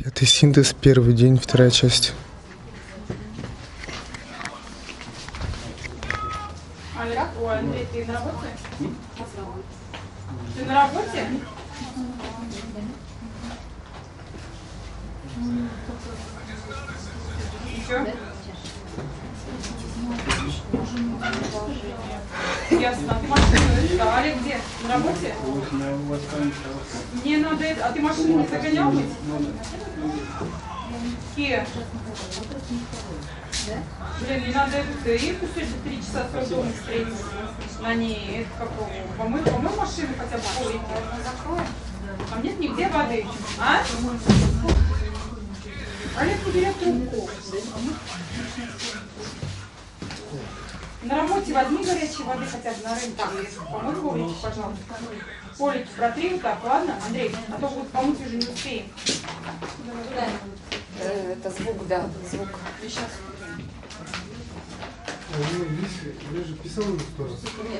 Пятый синтез, первый день, вторая часть. Ой, Андрей, ты на работе? Ты на работе? Еще? Ясно. А ты машину Олег где? На работе? Мне надо это. А ты машину не загонял быть? Ке? Блин, мне надо Ирку сегодня 3 часа с дома встретить. На ней, это какого? Помой машину хотя бы пол литра. Закроем? А нет нигде воды. А? Олег не берет трубку. На работе возьми горячей воды хотя бы на рынке. Помой коврики, пожалуйста. Полики протри вот так, ладно? Андрей, а то вот помыть уже не успеем. Это звук, да, звук. Сейчас. Я же писал уже тоже.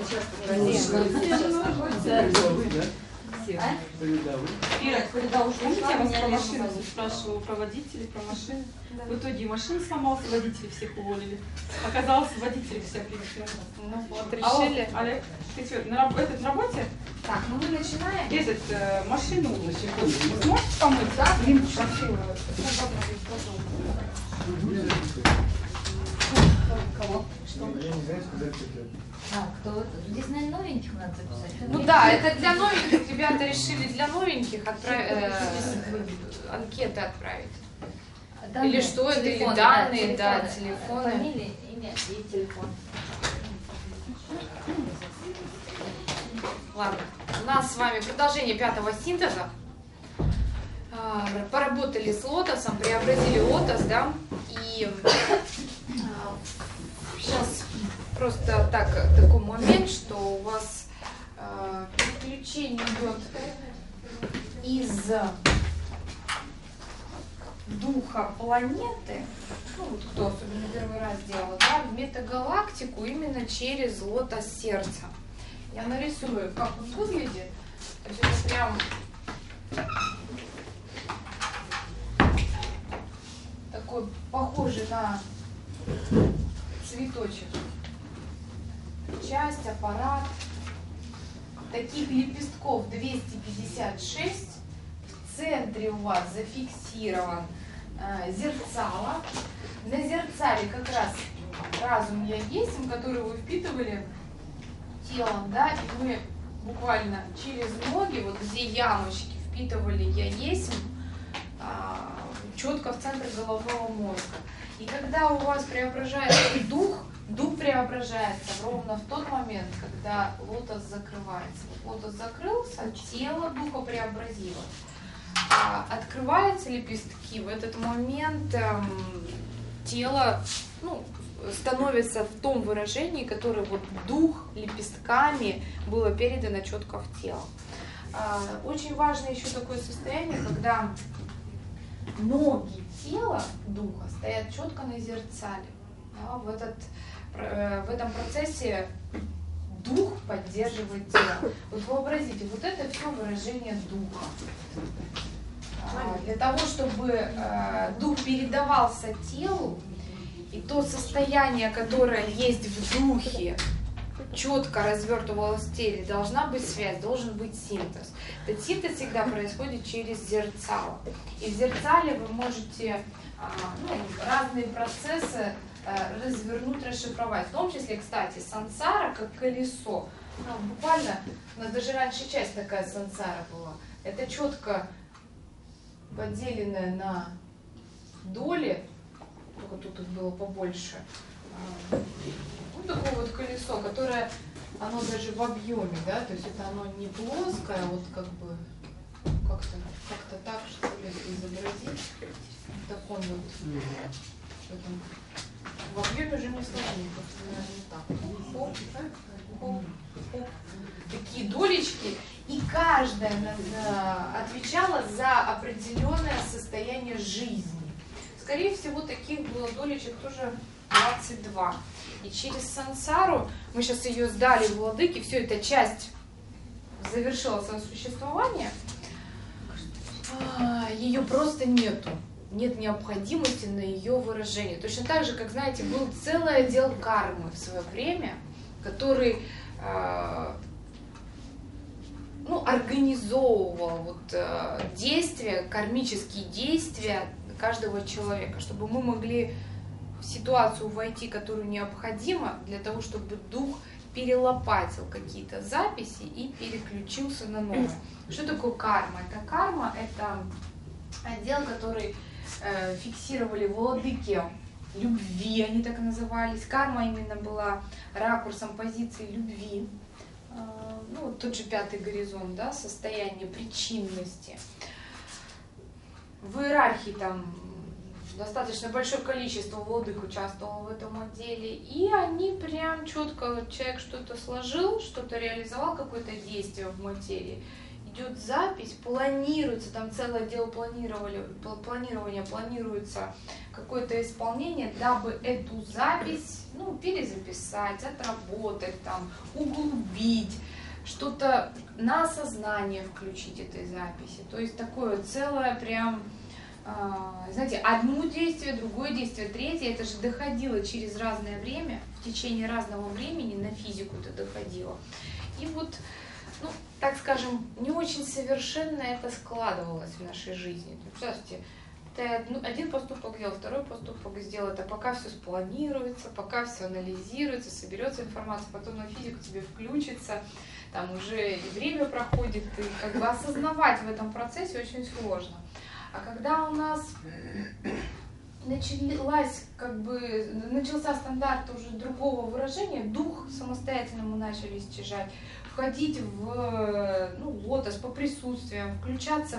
Ира, помните, я вас про машину спрашивала, про водителей, про машины? Да. В итоге машина сломалась, водителей всех уволили. Оказалось, водители все привезли. Ну вот, решили. Алло, Олег, ты что, на работе? Так, ну мы начинаем. Машину вы сможете помыть? Да. Лимку красивую. Кого? Что? Я не знаю, сказать, как это. Кто это? Здесь, наверное, новеньких надо записать. Ну да, это для новеньких. Ребята решили для новеньких анкеты отправить. Данные, или что это, или телефоны, данные, да, телефоны. Фамилия, имя и телефон. Ладно, у нас с вами продолжение пятого синтеза. Поработали с лотосом, преобразили лотос, да, и сейчас просто такой момент, что у вас переключение идет из духа планеты, ну вот кто особенно первый раз делал, да, в метагалактику именно через лотос сердца. Я нарисую, как он выглядит. То есть это прям такой похожий на цветочек. Часть, аппарат. Таких лепестков 256. В центре у вас зафиксирован зерцало. На зерцале как раз разум я есть, который вы впитывали телом, да, и мы буквально через ноги, вот где ямочки, впитывали я есть четко в центр головного мозга. И когда у вас преображается дух преображается ровно в тот момент, когда лотос закрывается. Вот лотос закрылся, тело духа преобразилось. Открываются лепестки, в этот момент тело становится в том выражении, которое вот дух лепестками было передано четко в тело. Очень важно еще такое состояние, когда ноги тела духа стоят четко на зерцале. Да, в этом процессе дух поддерживает тело. Вот вообразите, вот это все выражение духа. Для того, чтобы дух передавался телу, и то состояние, которое есть в духе, четко развертывалось в теле, должна быть связь, должен быть синтез. Этот синтез всегда происходит через зерцало. И в зерцале вы можете разные процессы развернуть, расшифровать. В том числе, кстати, сансара как колесо. Буквально, у нас даже раньше часть такая сансара была. Это четко поделенное на доли, только тут их было побольше. Вот такое вот колесо, которое, оно даже в объеме, да, то есть это оно не плоское, а вот как бы как-то так, что ли, изобразить. В таком вот, в объеме уже не сложнее, просто, наверное, так. Хоп, хоп, хоп. Такие долечки, и каждая отвечала за определенное состояние жизни. Скорее всего, таких было долечек тоже 22. И через сансару, мы сейчас ее сдали в владыке, все, эта часть завершила свое существование. ее просто нету. Нет необходимости на ее выражение. Точно так же, как, знаете, был целый отдел кармы в свое время, который организовывал действия, кармические действия каждого человека, чтобы мы могли в ситуацию войти, которую необходимо, для того, чтобы дух перелопатил какие-то записи и переключился на новое. Что такое карма? Это отдел, который фиксировали владыки любви, они так и назывались. Карма именно была ракурсом позиции любви. Тот же пятый горизонт, да, состояние причинности. В иерархии там достаточно большое количество владык участвовало в этом отделе, и они прям четко, человек что-то сложил, что-то реализовал, какое-то действие в материи, идет запись, планируется, там целое отдел планирования, планируется какое-то исполнение, дабы эту запись перезаписать, отработать, там, углубить, что-то на осознание включить этой записи. То есть такое целое прям, знаете, одно действие, другое действие, третье, это же доходило через разное время, в течение разного времени на физику это доходило. И так скажем, не очень совершенно это складывалось в нашей жизни. Представьте, ты один поступок сделал, второй поступок сделал, это пока все спланируется, пока все анализируется, соберется информация, потом на физику тебе включится, там уже и время проходит, и осознавать в этом процессе очень сложно. А когда у нас начался стандарт уже другого выражения, дух самостоятельно мы начали стяжать, входить в лотос по присутствиям, включаться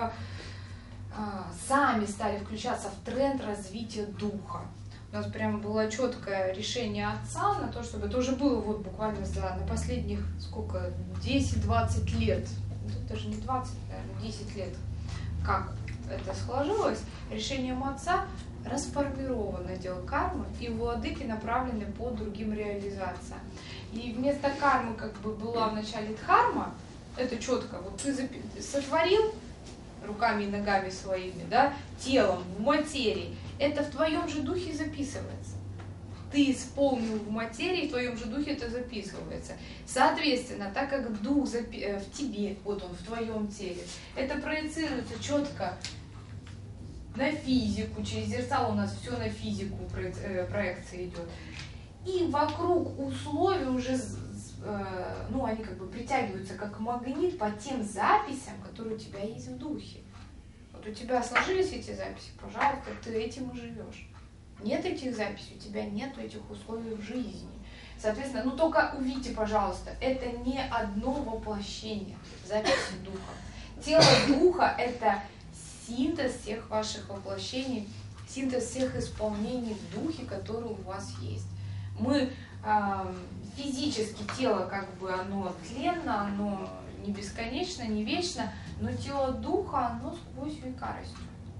сами стали включаться в тренд развития духа. У нас прям было четкое решение отца на то, чтобы это уже было буквально на последних 10-20 лет, даже не 20, наверное, 10 лет, как это сложилось, решением отца расформирован отдел кармы, и владыки направлены по другим реализациям. И вместо кармы была вначале дхарма, это четко, ты сотворил руками и ногами своими, да, телом, в материи, это в твоем же духе записывается. Ты исполнил в материи, в твоем же духе это записывается. Соответственно, так как дух в тебе, он в твоем теле, это проецируется четко на физику, через зеркало у нас все на физику проекция идет. И вокруг условий уже, они притягиваются как магнит по тем записям, которые у тебя есть в духе. У тебя сложились эти записи, пожалуйста, ты этим и живешь. Нет этих записей, у тебя нет этих условий в жизни. Соответственно, только увидите, пожалуйста, это не одно воплощение записи духа. Тело духа – это синтез всех ваших воплощений, синтез всех исполнений в духе, которые у вас есть. Мы физически, тело оно тленно, оно не бесконечно, не вечно, но тело духа, оно сквозь века растет.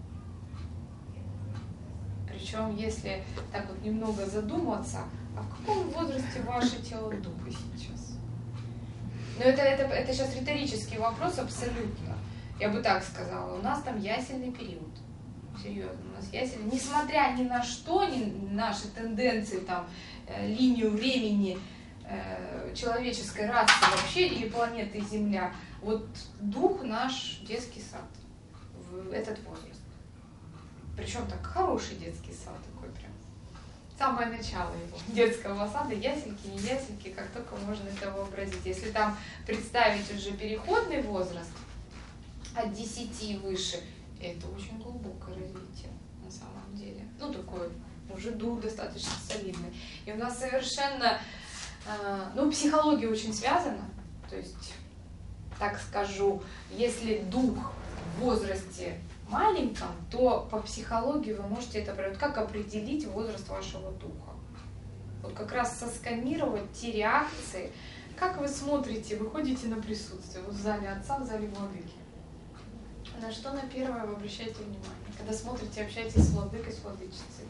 Причем, если так немного задуматься, а в каком возрасте ваше тело духа сейчас? Это сейчас риторический вопрос абсолютно. Я бы так сказала, у нас там ясельный период. Серьезно, у нас ясельный. Несмотря ни на что, ни наши тенденции, линию времени человеческой расы вообще или планеты Земля, дух наш детский сад в этот возраст. Причем так хороший детский сад такой прям. Самое начало его детского сада, ясельки, не ясельки, как только можно это вообразить. Если там представить уже переходный возраст от 10 и выше, это очень глубокое развитие на самом деле. Такое уже дух достаточно солидный. И у нас совершенно, психология очень связана. То есть, так скажу, если дух в возрасте маленьком, то по психологии вы можете это проверить. Как определить возраст вашего духа? Как раз сосканировать те реакции. Как вы смотрите, вы ходите на присутствие в зале отца, в зале владыки. На что на первое вы обращаете внимание? Когда смотрите, общаетесь с владыкой, с владычицей.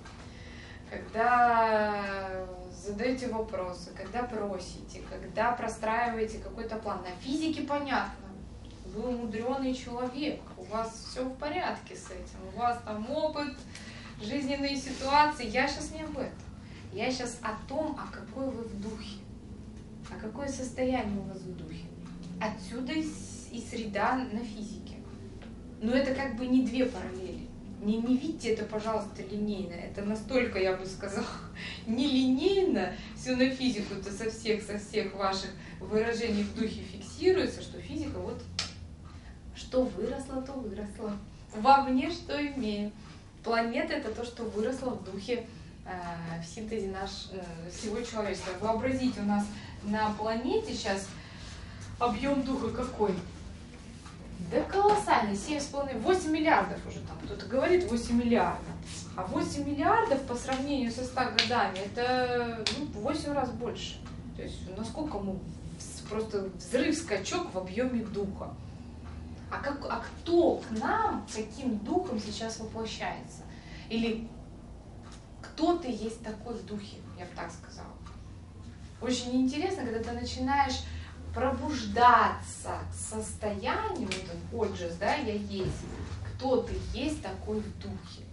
Когда задаете вопросы, когда просите, когда простраиваете какой-то план. На физике понятно. вы умудренный человек, у вас все в порядке с этим, у вас там опыт, жизненные ситуации. Я сейчас не об этом. Я сейчас о том, а какой вы в духе, а какое состояние у вас в духе. Отсюда и среда на физике. Но это как бы не две параллели. Не видите это, пожалуйста, линейно. Это настолько, я бы сказала, нелинейно все на физику, это со всех ваших выражений в духе фиксируется, что физика вот что выросло, то выросло. Вовне что имеем. Планета — это то, что выросло в духе в синтезе всего человечества. Вообразите, у нас на планете сейчас объем духа какой? Да колоссальный, 7,5, 8 миллиардов уже там. Кто-то говорит 8 миллиардов. А 8 миллиардов по сравнению со 100 годами, это 8 раз больше. То есть насколько мы просто взрыв, скачок в объеме духа. А кто к нам, каким духом сейчас воплощается? Или кто ты есть такой в духе, я бы так сказала. Очень интересно, когда ты начинаешь пробуждаться к состоянию, вот он, Оджас, да, я есть, кто ты есть такой в духе.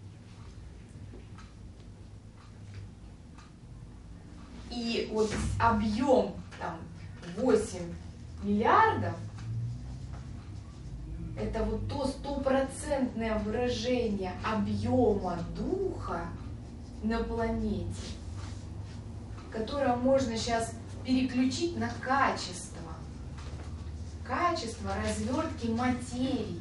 И вот объем там 8 миллиардов, это вот то стопроцентное выражение объема духа на планете, которое можно сейчас переключить на качество. Качество развертки материи.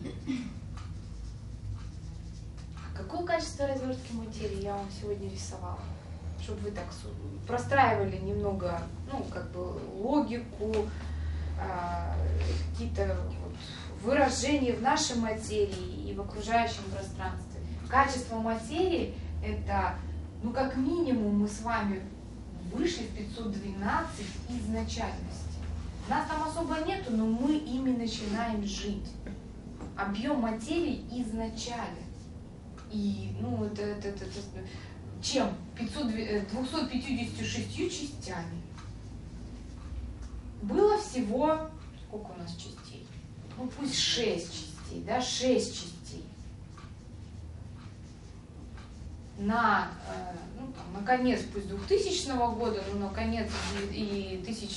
А какое качество развертки материи я вам сегодня рисовала? Чтобы вы так простраивали немного, логику, какие-то выражения в нашей материи и в окружающем пространстве. Качество материи — это, как минимум, мы с вами вышли в 512 изначальности. Нас там особо нету, но мы ими начинаем жить. Объем материи изначален. И, это чем? 256 частями. Было всего, сколько у нас частей? Пусть 6 частей, да, 6 частей. На конец, пусть 2000 года, но на конец и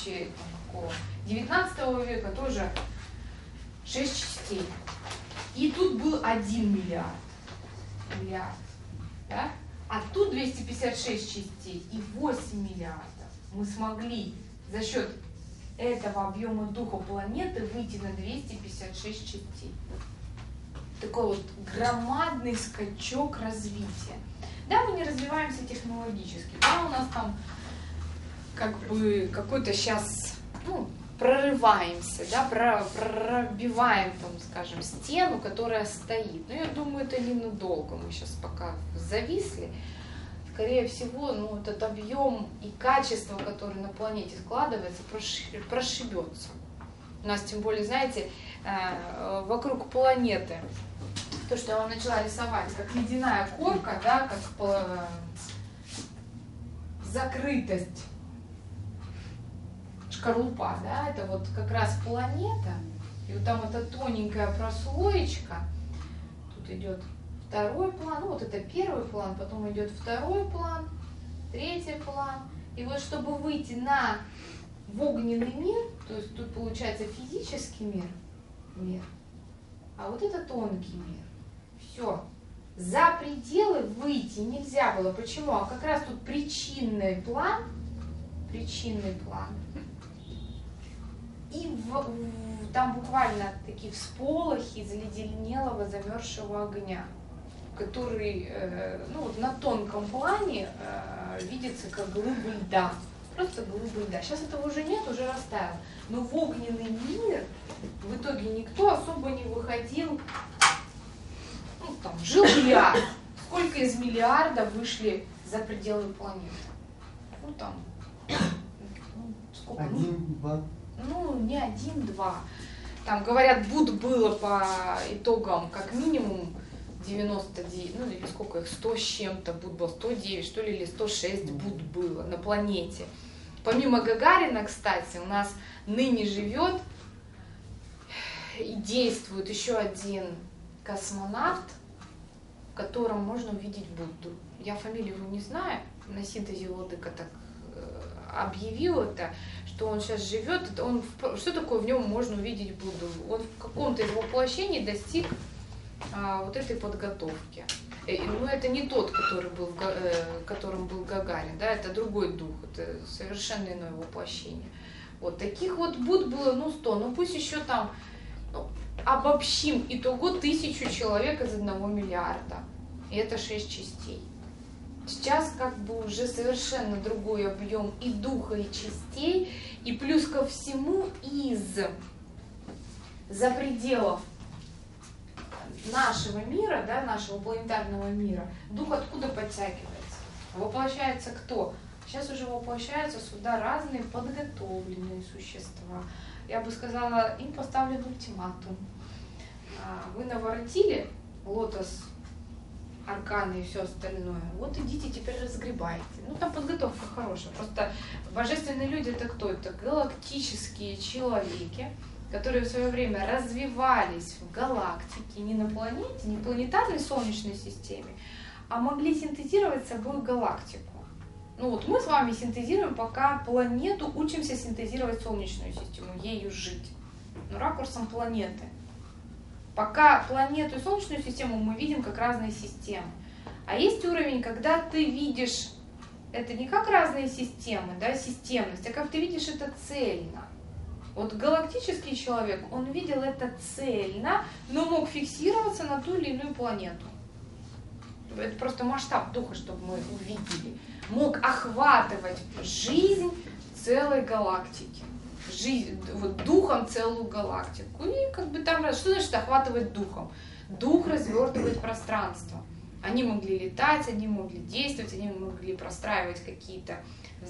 19 века тоже 6 частей. И тут был 1 миллиард. Да? А тут 256 частей и 8 миллиардов. Мы смогли за счет этого объема духа планеты выйти на 256 частей. Такой вот громадный скачок развития. Да, мы не развиваемся технологически, да, у нас там какой-то сейчас, прорываемся, да, пробиваем, скажем, стену, которая стоит. Но я думаю, это ненадолго, мы сейчас пока зависли. Скорее всего, этот объем и качество, которое на планете складывается, прошибется. У нас, тем более, знаете, вокруг планеты, то, что я вам начала рисовать, как ледяная корка, да, как закрытость, шкарлупа, да, это вот как раз планета, и вот там эта тоненькая прослоечка, тут идет второй план, это первый план, потом идет второй план, третий план, и вот чтобы выйти в огненный мир, то есть тут получается физический мир, а вот это тонкий мир. Все. За пределы выйти нельзя было. Почему? А как раз тут причинный план. И там буквально такие всполохи заледенелого, замерзшего огня, который на тонком плане видится как глыбы льда. Просто глыбы льда. Сейчас этого уже нет, уже растаял. Но в огненный мир в итоге никто особо не выходил. Жил миллиард. Сколько из миллиарда вышли за пределы планеты? Сколько? 1, 2. Не 1, 2. Там, говорят, было по итогам как минимум 99, или сколько их, 100 с чем-то было, 109, что ли, или 106 было на планете. Помимо Гагарина, кстати, у нас ныне живет и действует еще один космонавт, в котором можно увидеть Будду. Я фамилию его не знаю, на синтезе Владыка так объявил это, что он сейчас живет, что такое в нем можно увидеть Будду? Он в каком-то из воплощений достиг вот этой подготовки. Но это не тот, который был, которым был Гагарин, да, это другой дух, это совершенно иное воплощение. Вот таких вот Будд было, 100, пусть еще там, обобщим, итого 1000 человек из 1 миллиарда, и это 6 частей. Сейчас как бы уже совершенно другой объем и духа, и частей, и плюс ко всему за пределов нашего мира, да, нашего планетарного мира, дух откуда подтягивается? Воплощается кто? Сейчас уже воплощаются сюда разные подготовленные существа. Я бы сказала, им поставлен ультиматум. Вы наворотили лотос, арканы и все остальное, вот идите теперь разгребайте. Там подготовка хорошая. Просто божественные люди это кто? Это галактические человеки, которые в свое время развивались в галактике, не на планете, не планетарной Солнечной системе, а могли синтезировать с собой галактику. Мы с вами синтезируем пока планету, учимся синтезировать Солнечную систему, ею жить, но ракурсом планеты. Пока планету и Солнечную систему мы видим как разные системы. А есть уровень, когда ты видишь это не как разные системы, да, системность, а как ты видишь это цельно. Вот галактический человек, он видел это цельно, но мог фиксироваться на ту или иную планету. Это просто масштаб духа, чтобы мы увидели. Мог охватывать жизнь целой галактики. Духом целую галактику. И там, что значит охватывать духом? Дух развертывает пространство. Они могли летать, они могли действовать, они могли простраивать какие-то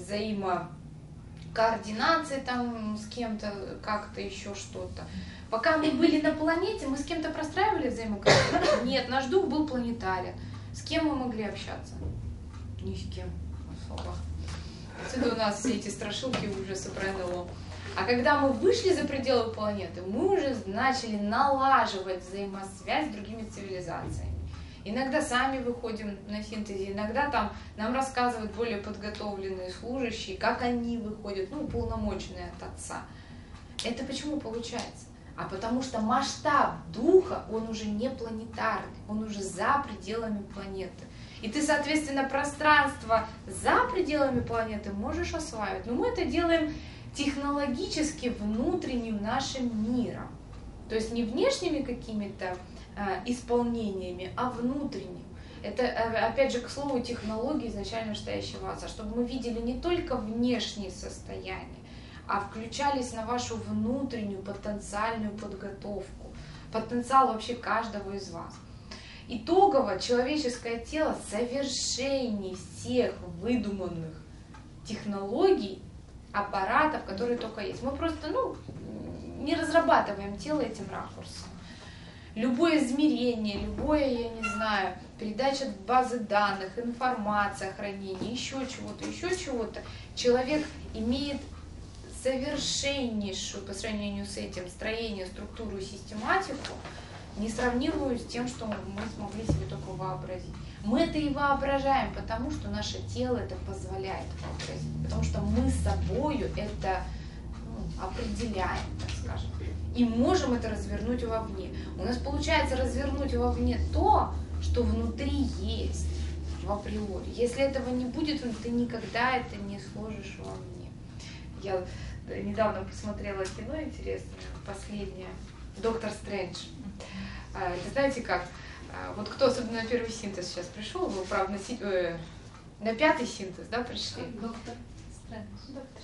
координации там с кем-то, как-то еще что-то. Пока мы были на планете, мы с кем-то простраивали взаимокоординацию? Нет, наш дух был планетарен. С кем мы могли общаться? Ни с кем особо. Отсюда у нас все эти страшилки ужасы про НЛО. А когда мы вышли за пределы планеты, мы уже начали налаживать взаимосвязь с другими цивилизациями. Иногда сами выходим на синтезе, иногда там нам рассказывают более подготовленные служащие, как они выходят, уполномоченные от Отца. Это почему получается? А потому что масштаб духа, он уже не планетарный, он уже за пределами планеты. И ты, соответственно, пространство за пределами планеты можешь осваивать. Но мы это делаем технологически внутренним нашим миром. То есть не внешними какими-то исполнениями, а внутренним. Это, опять же, к слову, технологии изначально настоящего Отца, чтобы мы видели не только внешние состояния, а включались на вашу внутреннюю потенциальную подготовку, потенциал вообще каждого из вас. Итогово человеческое тело совершеннее всех выдуманных технологий, аппаратов, которые только есть. Мы просто не разрабатываем тело этим ракурсом. Любое измерение, любое, передача базы данных, информация, хранение, еще чего-то, человек имеет совершеннейшую по сравнению с этим строение, структуру и систематику, несравнимую с тем, что мы смогли себе только вообразить. Мы это и воображаем, потому что наше тело это позволяет вообразить, потому что мы собою это определяем, так скажем, и можем это развернуть вовне. У нас получается развернуть вовне то, что внутри есть в априори. Если этого не будет, ты никогда это не сложишь вовне. Я недавно посмотрела кино интересное, последнее, «Доктор Стрэндж». Это знаете как? Вот кто особенно на первый синтез сейчас пришел, вы, правда, на 5-й синтез, да, пришли? Доктор Стрэндж. Доктор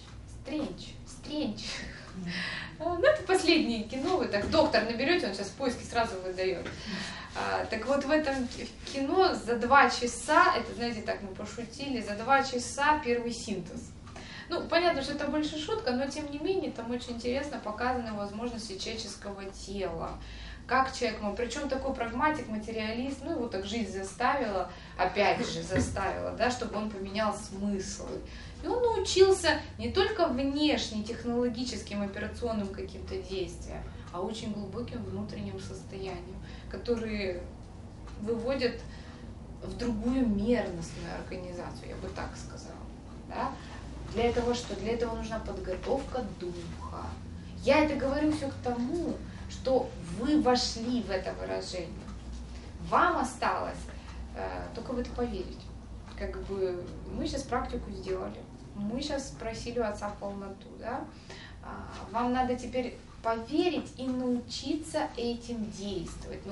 Стрэндж. Это последнее кино, вы так доктор наберете, он сейчас в поиске сразу выдает. Так вот в этом кино за 2 часа, это, знаете, так мы пошутили, за 2 часа первый синтез. Понятно, что это больше шутка, но тем не менее там очень интересно показаны возможности человеческого тела. Как человек мог, причем такой прагматик, материалист, его так жизнь заставила, опять же заставила, да, чтобы он поменял смыслы. И он научился не только внешне технологическим операционным каким-то действиям, а очень глубоким внутренним состоянием, которые выводят в другую мерностную организацию, я бы так сказала. Да? Для этого что? Для этого нужна подготовка духа. Я это говорю все к тому, что вы вошли в это выражение. Вам осталось только в это поверить. Как бы мы сейчас практику сделали, мы сейчас спросили у Отца полноту, да? Вам надо теперь поверить и научиться этим действовать,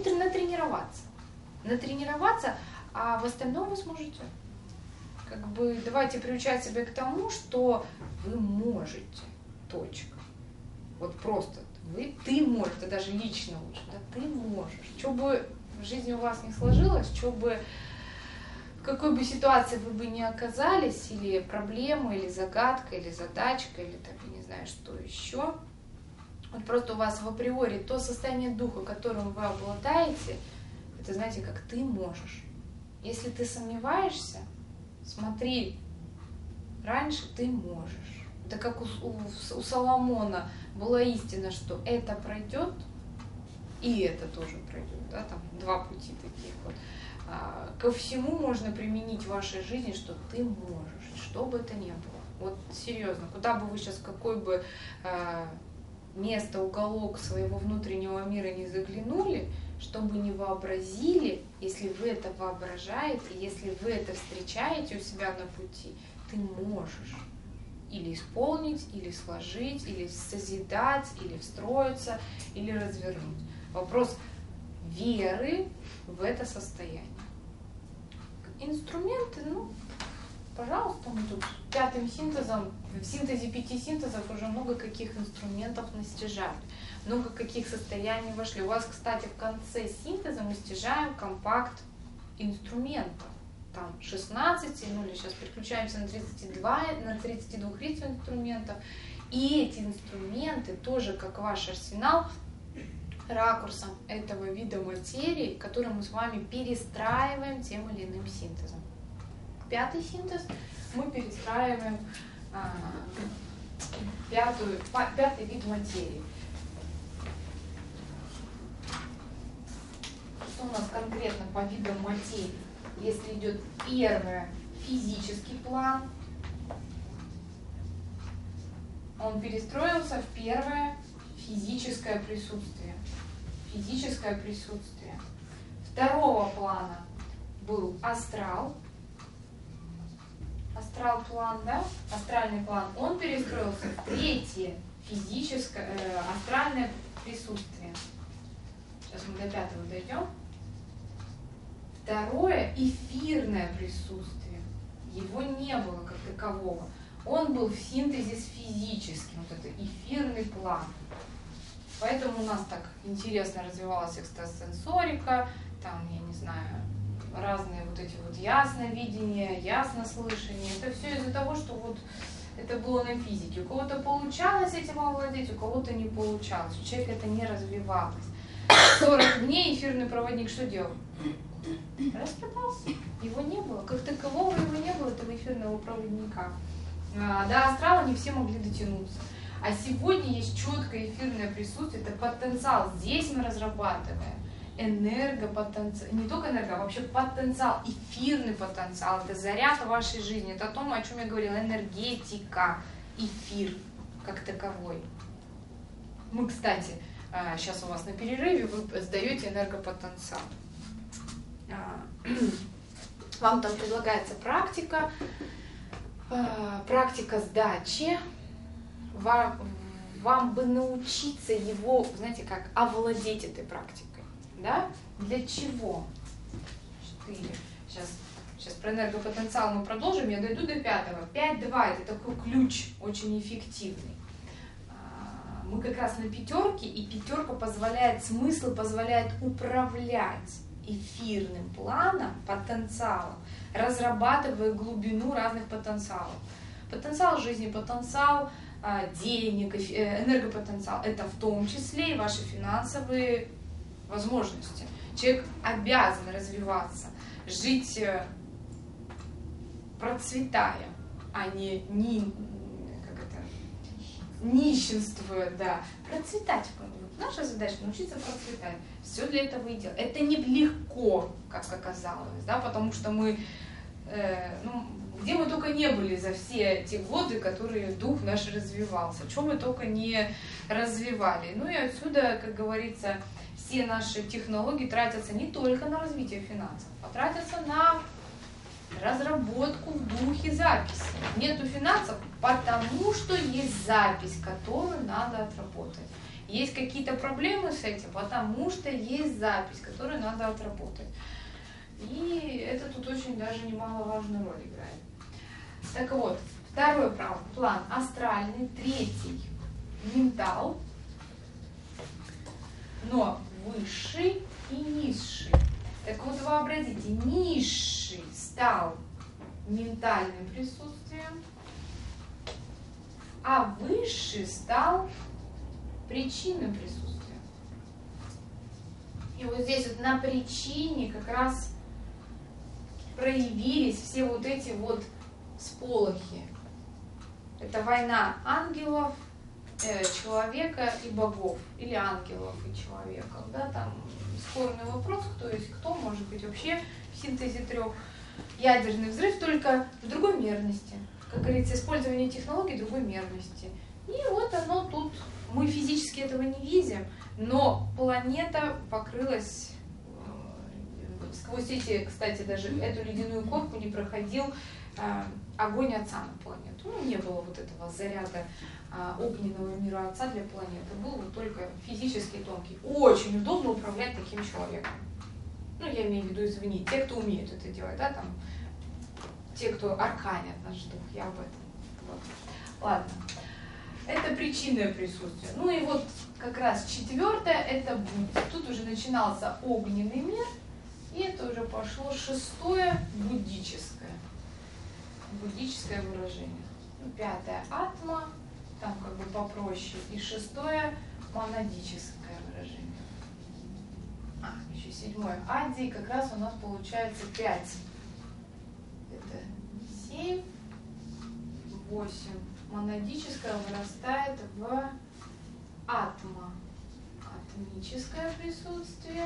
натренироваться, а в остальном вы сможете. Как бы давайте приучать себя к тому, что вы можете, точка. Вот просто ты можешь, это даже лично лучше, да, ты можешь. Что бы в жизни у вас не сложилось, что бы, в какой бы ситуации вы бы не оказались, или проблема, или загадка, или задачка, или так, я не знаю, что еще. Вот просто у вас в априори то состояние духа, которым вы обладаете, это, знаете, как ты можешь. Если ты сомневаешься, смотри, раньше ты можешь. Это как у Соломона была истина, что это пройдет, и это тоже пройдет. Да? Там два пути таких вот. Ко всему можно применить в вашей жизни, что ты можешь, что бы это ни было. Вот серьезно, куда бы вы сейчас, в какой бы место, уголок своего внутреннего мира не заглянули, чтобы не вообразили, если вы это воображаете, если вы это встречаете у себя на пути, ты можешь или исполнить, или сложить, или созидать, или встроиться, или развернуть. Вопрос веры в это состояние. Инструменты, пожалуйста, мы тут пятым синтезом, в синтезе 5 синтезов уже много каких инструментов мы стяжали, много каких состояний вошли. У вас, кстати, в конце синтеза мы стяжаем компакт инструментов. Там 16, или сейчас переключаемся на 32 инструментов. И эти инструменты тоже, как ваш арсенал, ракурсом этого вида материи, который мы с вами перестраиваем тем или иным синтезом. Пятый синтез мы перестраиваем пятый вид материи. Что у нас конкретно по видам материи? Если идет первое, физический план, он перестроился в первое физическое присутствие. Физическое присутствие. Второго плана был астрал. Астрал план, да? Астральный план. Он перестроился в третье физическое, астральное присутствие. Сейчас мы до пятого дойдем. Второе эфирное присутствие. Его не было как такового. Он был в синтезе с физическим. Вот это эфирный план. Поэтому у нас так интересно развивалась экстрасенсорика, там, я не знаю, разные вот эти вот ясновидения, яснослышание. Это все из-за того, что вот это было на физике. У кого-то получалось этим овладеть, у кого-то не получалось. У человека это не развивалось. 40 дней эфирный проводник что делал? Распадался. Его не было. Как такового его не было, этого эфирного проводника. До астрала не все могли дотянуться. А сегодня есть четкое эфирное присутствие, это потенциал. Здесь мы разрабатываем энергопотенциал, не только энерго, а вообще потенциал, эфирный потенциал. Это заряд вашей жизни, это о том, о чем я говорила, энергетика, эфир как таковой. Мы, кстати, сейчас у вас на перерыве, вы сдаете энергопотенциал. Вам там предлагается практика сдачи. Вам бы научиться его, знаете, как овладеть этой практикой. Да? Для чего? 4. Сейчас про энергопотенциал мы продолжим, я дойду до 5-го. 5-2 это такой ключ, очень эффективный. Мы как раз на пятерке, и пятерка позволяет, смысл позволяет управлять эфирным планом, потенциалом, разрабатывая глубину разных потенциалов. Потенциал жизни, потенциал денег, энергопотенциал, это в том числе и ваши финансовые возможности. Человек обязан развиваться, жить процветая, а не нищенствует, да. Процветать. Наша задача научиться процветать. Все для этого и делать. Это не легко, как оказалось, да, потому что мы, где мы только не были за все те годы, которые дух наш развивался, что мы только не развивали. Ну и отсюда, как говорится, все наши технологии тратятся не только на развитие финансов, а тратятся на разработку в духе записи. Нету финансов, потому что есть запись, которую надо отработать. Есть какие-то проблемы с этим, потому что есть запись, которую надо отработать. И это тут очень даже немаловажную роль играет. Так вот, второй план астральный, третий ментал, но высший и низший. Так вот, вообразите, низший стал ментальным присутствием, а высший стал причинным присутствием. И вот здесь вот на причине как раз проявились все вот эти вот сполохи. Это война ангелов, человека и богов, или ангелов и человеков, да, там спорный вопрос, кто есть кто, может быть вообще в синтезе трех. Ядерный взрыв, только в другой мерности, как говорится, использование технологий другой мерности. И вот оно тут, мы физически этого не видим, но планета покрылась сквозь эти, кстати, даже эту ледяную корку не проходил огонь Отца на планету. Ну, не было вот этого заряда огненного мира Отца для планеты. Был вот только физически тонкий. Очень удобно управлять таким человеком. Ну, я имею в виду извини, те, кто умеют это делать, да, там, те, кто арканят наш дух, я об этом. Вот. Ладно. Это причинное присутствие. Ну и вот как раз четвертое, это будда. Тут уже начинался огненный мир, и это уже пошло шестое буддическое. Буддическое выражение. Ну, пятое атма, там как бы попроще, и шестое монадическое выражение. Еще седьмое адди, как раз у нас получается 5. Это 7, 8. Монадическое вырастает в атма. Атмическое присутствие.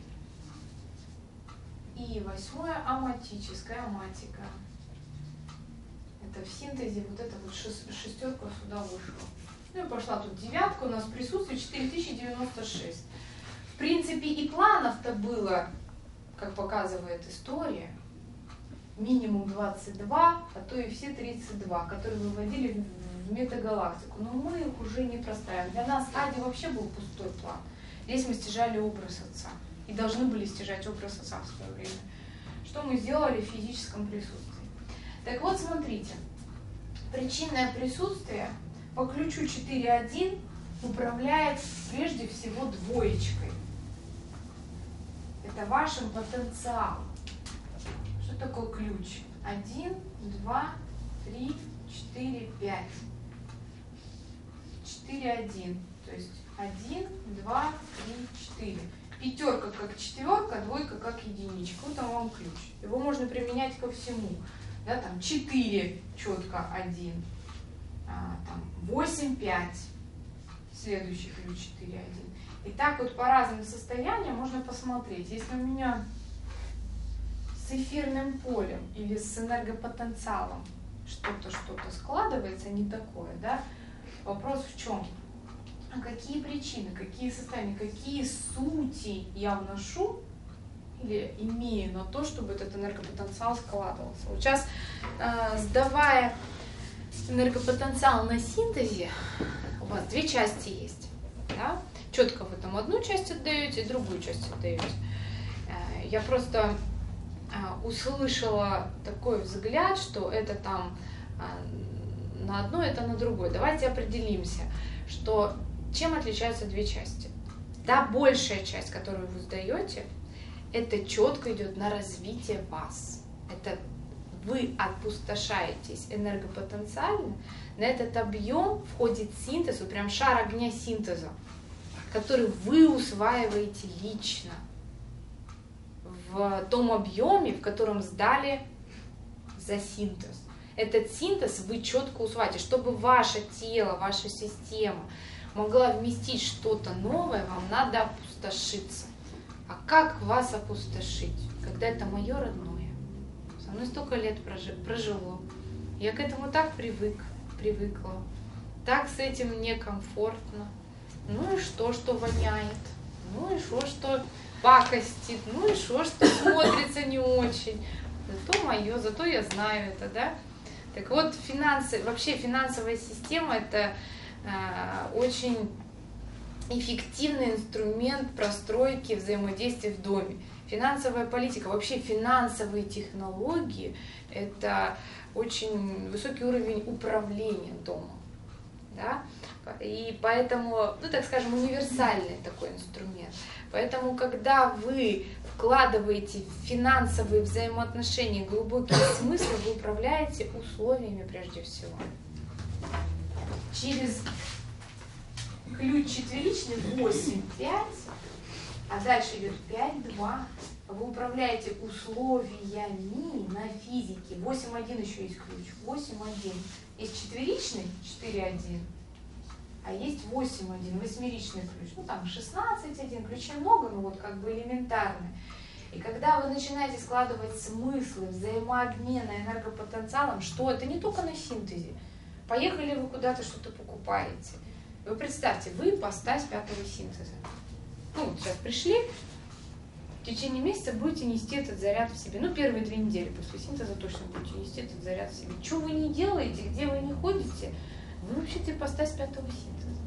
И 8 аматическое, аматика. Это в синтезе вот эта вот шестерка сюда вышла. Ну и пошла тут девятка, у нас присутствует 4096. В принципе, и планов-то было, как показывает история, минимум 22, а то и все 32, которые выводили в метагалактику. Но мы их уже не простраиваем. Для нас Ади вообще был пустой план. Здесь мы стяжали образ Отца. И должны были стяжать образ Отца в свое время. Что мы сделали в физическом присутствии. Так вот, смотрите. Причинное присутствие по ключу 4.1 управляет прежде всего двоечкой. Это вашим потенциалом. Что такое ключ? 1, 2, 3, 4, 5. 4, 1. То есть 1, 2, 3, 4. Пятерка как четверка, двойка как единичка. Вот там вам ключ. Его можно применять ко всему. Да, там 4 четко 1. Там 8, 5. Следующий ключ 4, 1. И так вот по разным состояниям можно посмотреть. Если у меня с эфирным полем или с энергопотенциалом что-то складывается не такое, да, вопрос в чем? А какие причины, какие состояния, какие сути я вношу или имею на то, чтобы этот энергопотенциал складывался? Вот сейчас, сдавая энергопотенциал на синтезе, у вас две части есть, да? Четко вы там одну часть отдаете, другую часть отдаете. Я просто услышала такой взгляд, что это там на одно, это на другое. Давайте определимся, что чем отличаются две части. Та большая часть, которую вы сдаете, это четко идет на развитие вас. Это вы опустошаетесь энергопотенциально, на этот объем входит синтез, вот прям шар огня синтеза, который вы усваиваете лично в том объеме, в котором сдали за синтез. этот синтез вы четко усваиваете. Чтобы ваше тело, ваша система могла вместить что-то новое, вам надо опустошиться. А как вас опустошить, когда это мое родное? Со мной столько лет прожило. Я к этому так привыкла. Так с этим мне комфортно. Ну и что воняет? Ну и что пакостит? Ну и что смотрится не очень? Зато мое, зато я знаю это, да? Так вот, вообще финансовая система – это очень эффективный инструмент простройки взаимодействия в доме. Финансовая политика, вообще финансовые технологии – это очень высокий уровень управления домом. Да? И поэтому, ну так скажем, универсальный такой инструмент. Поэтому, когда вы вкладываете в финансовые взаимоотношения глубокие смыслы, вы управляете условиями прежде всего. Через ключ четверичный 8-5, а дальше идет 5-2. Вы управляете условиями на физике. 8-1 еще есть ключ. 8-1. Есть четверичный 4-1, а есть 8-1, восьмеричный ключ. Ну там 16-1, ключей много, но вот как бы элементарно. И когда вы начинаете складывать смыслы, взаимообмена энергопотенциалом, что это не только на синтезе. Поехали вы куда-то, что-то покупаете. Вы представьте, вы ипостась пятого синтеза. Ну, вот сейчас пришли, в течение месяца будете нести этот заряд в себе. Ну, первые 2 недели после синтеза точно будете нести этот заряд в себе. Что вы не делаете, где вы не ходите, вы вообще-то ипостась пятого синтеза.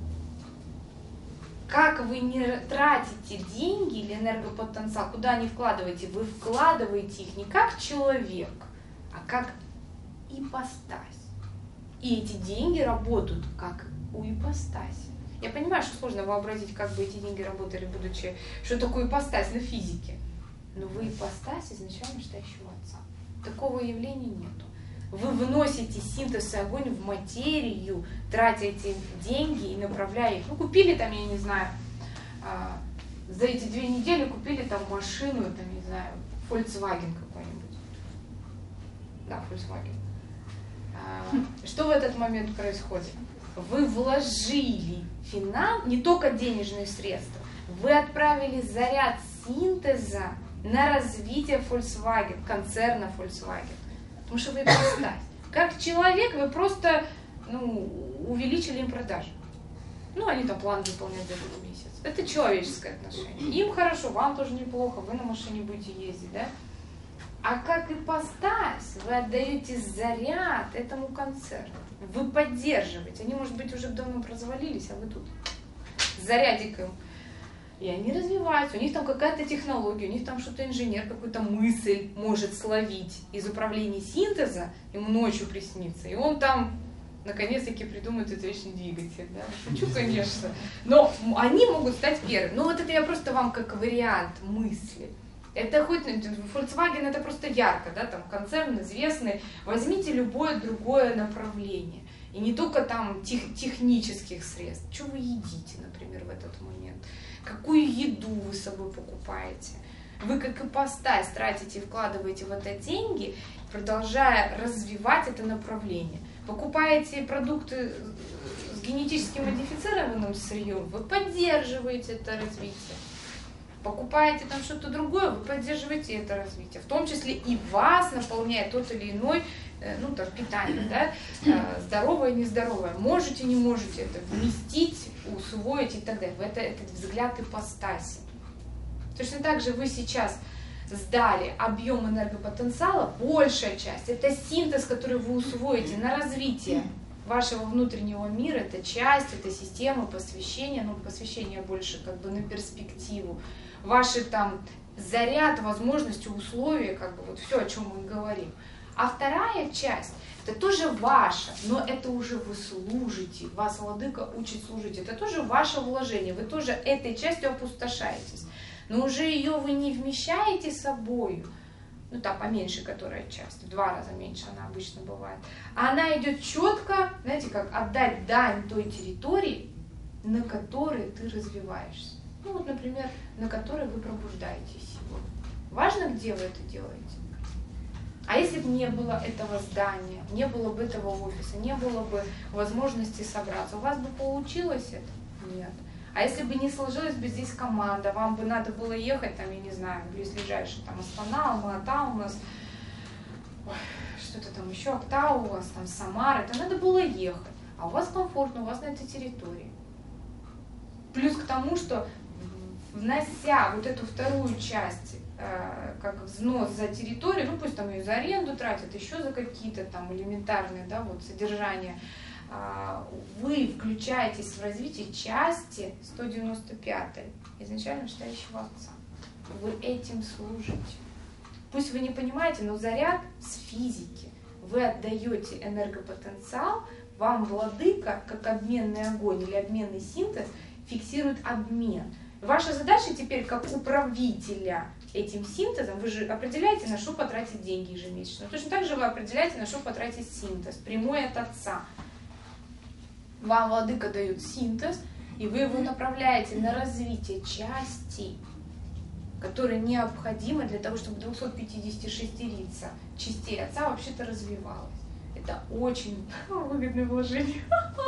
Как вы не тратите деньги или энергопотенциал, куда они вкладываете? Вы вкладываете их не как человек, а как ипостась. И эти деньги работают как у ипостаси. Я понимаю, что сложно вообразить, как бы эти деньги работали, будучи, что такое ипостась на физике. Но вы ипостась изначально считающего отца. Такого явления нету. Вы вносите синтез и огонь в материю, тратя эти деньги и направляя их. Ну, купили там, я не знаю, за эти 2 недели купили там машину, там, не знаю, Volkswagen какой-нибудь. Да, Volkswagen. Что в этот момент происходит? Вы вложили не только денежные средства, вы отправили заряд синтеза на развитие Volkswagen, концерна Volkswagen. Потому что вы ипостась. Как человек вы просто увеличили им продажи. Ну, они там план выполняют за этот месяц. Это человеческое отношение. Им хорошо, вам тоже неплохо, вы на машине будете ездить, да? А как ипостась вы отдаете заряд этому концерну. Вы поддерживаете. Они, может быть, уже давно развалились, а вы тут с зарядиком. И они развиваются. У них там какая-то технология, у них там что-то инженер, какую-то мысль может словить из управления синтеза, ему ночью приснится. И он там наконец-таки придумает этот вечный двигатель. Да? Шучу, конечно. Но они могут стать первыми. Ну вот это я просто вам как вариант мысли. Это хоть Volkswagen это просто ярко, да, там концерн известный. Возьмите любое другое направление. И не только там технических средств. Что вы едите, например, в этот момент? Какую еду вы с собой покупаете? Вы как ипостась тратите и вкладываете в это деньги, продолжая развивать это направление. Покупаете продукты с генетически модифицированным сырьем, вы поддерживаете это развитие. Покупаете там что-то другое, вы поддерживаете это развитие. В том числе и вас наполняет тот или иной, ну там, питание, да, здоровое, нездоровое. Можете, не можете это вместить, усвоить и так далее. Этот взгляд ипостаси. Точно так же вы сейчас сдали объем энергопотенциала, большая часть, это синтез, который вы усвоите на развитие вашего внутреннего мира, это часть, это система посвящения, но посвящение больше как бы на перспективу. Ваши там заряд, возможности, условия, как бы вот все, о чем мы говорим. А вторая часть, это тоже ваша, но это уже вы служите, вас владыка учит служить, это тоже ваше вложение, вы тоже этой частью опустошаетесь, но уже ее вы не вмещаете с собою, ну та поменьше, которая часть, в 2 раза меньше она обычно бывает, а она идет четко, знаете, как отдать дань той территории, на которой ты развиваешься. Ну вот, например, на которой вы пробуждаетесь сегодня. Важно, где вы это делаете. А если бы не было этого здания, не было бы этого офиса, не было бы возможности собраться, у вас бы получилось это? Нет. А если бы не сложилась бы здесь команда, вам бы надо было ехать, там, я не знаю, близлежащий, там, Астана, Алмата у нас, ой, что-то там еще, Актау у вас, там, Самара, это надо было ехать. А у вас комфортно, у вас на этой территории. Плюс к тому, что внося вот эту вторую часть, как взнос за территорию, ну пусть там ее за аренду тратят, еще за какие-то там элементарные, да, вот содержания, вы включаетесь в развитие части 195-й изначально считающего отца. Вы этим служите. Пусть вы не понимаете, но заряд с физики. Вы отдаете энергопотенциал, вам владыка, как обменный огонь или обменный синтез, фиксирует обмен. Ваша задача теперь, как управителя этим синтезом, вы же определяете, на что потратить деньги ежемесячно. Точно так же вы определяете, на что потратить синтез, прямой от отца. Вам владыка дает синтез, и вы его направляете на развитие частей, которые необходимы для того, чтобы 256 частей отца вообще-то развивалось. Это очень выгодное вложение.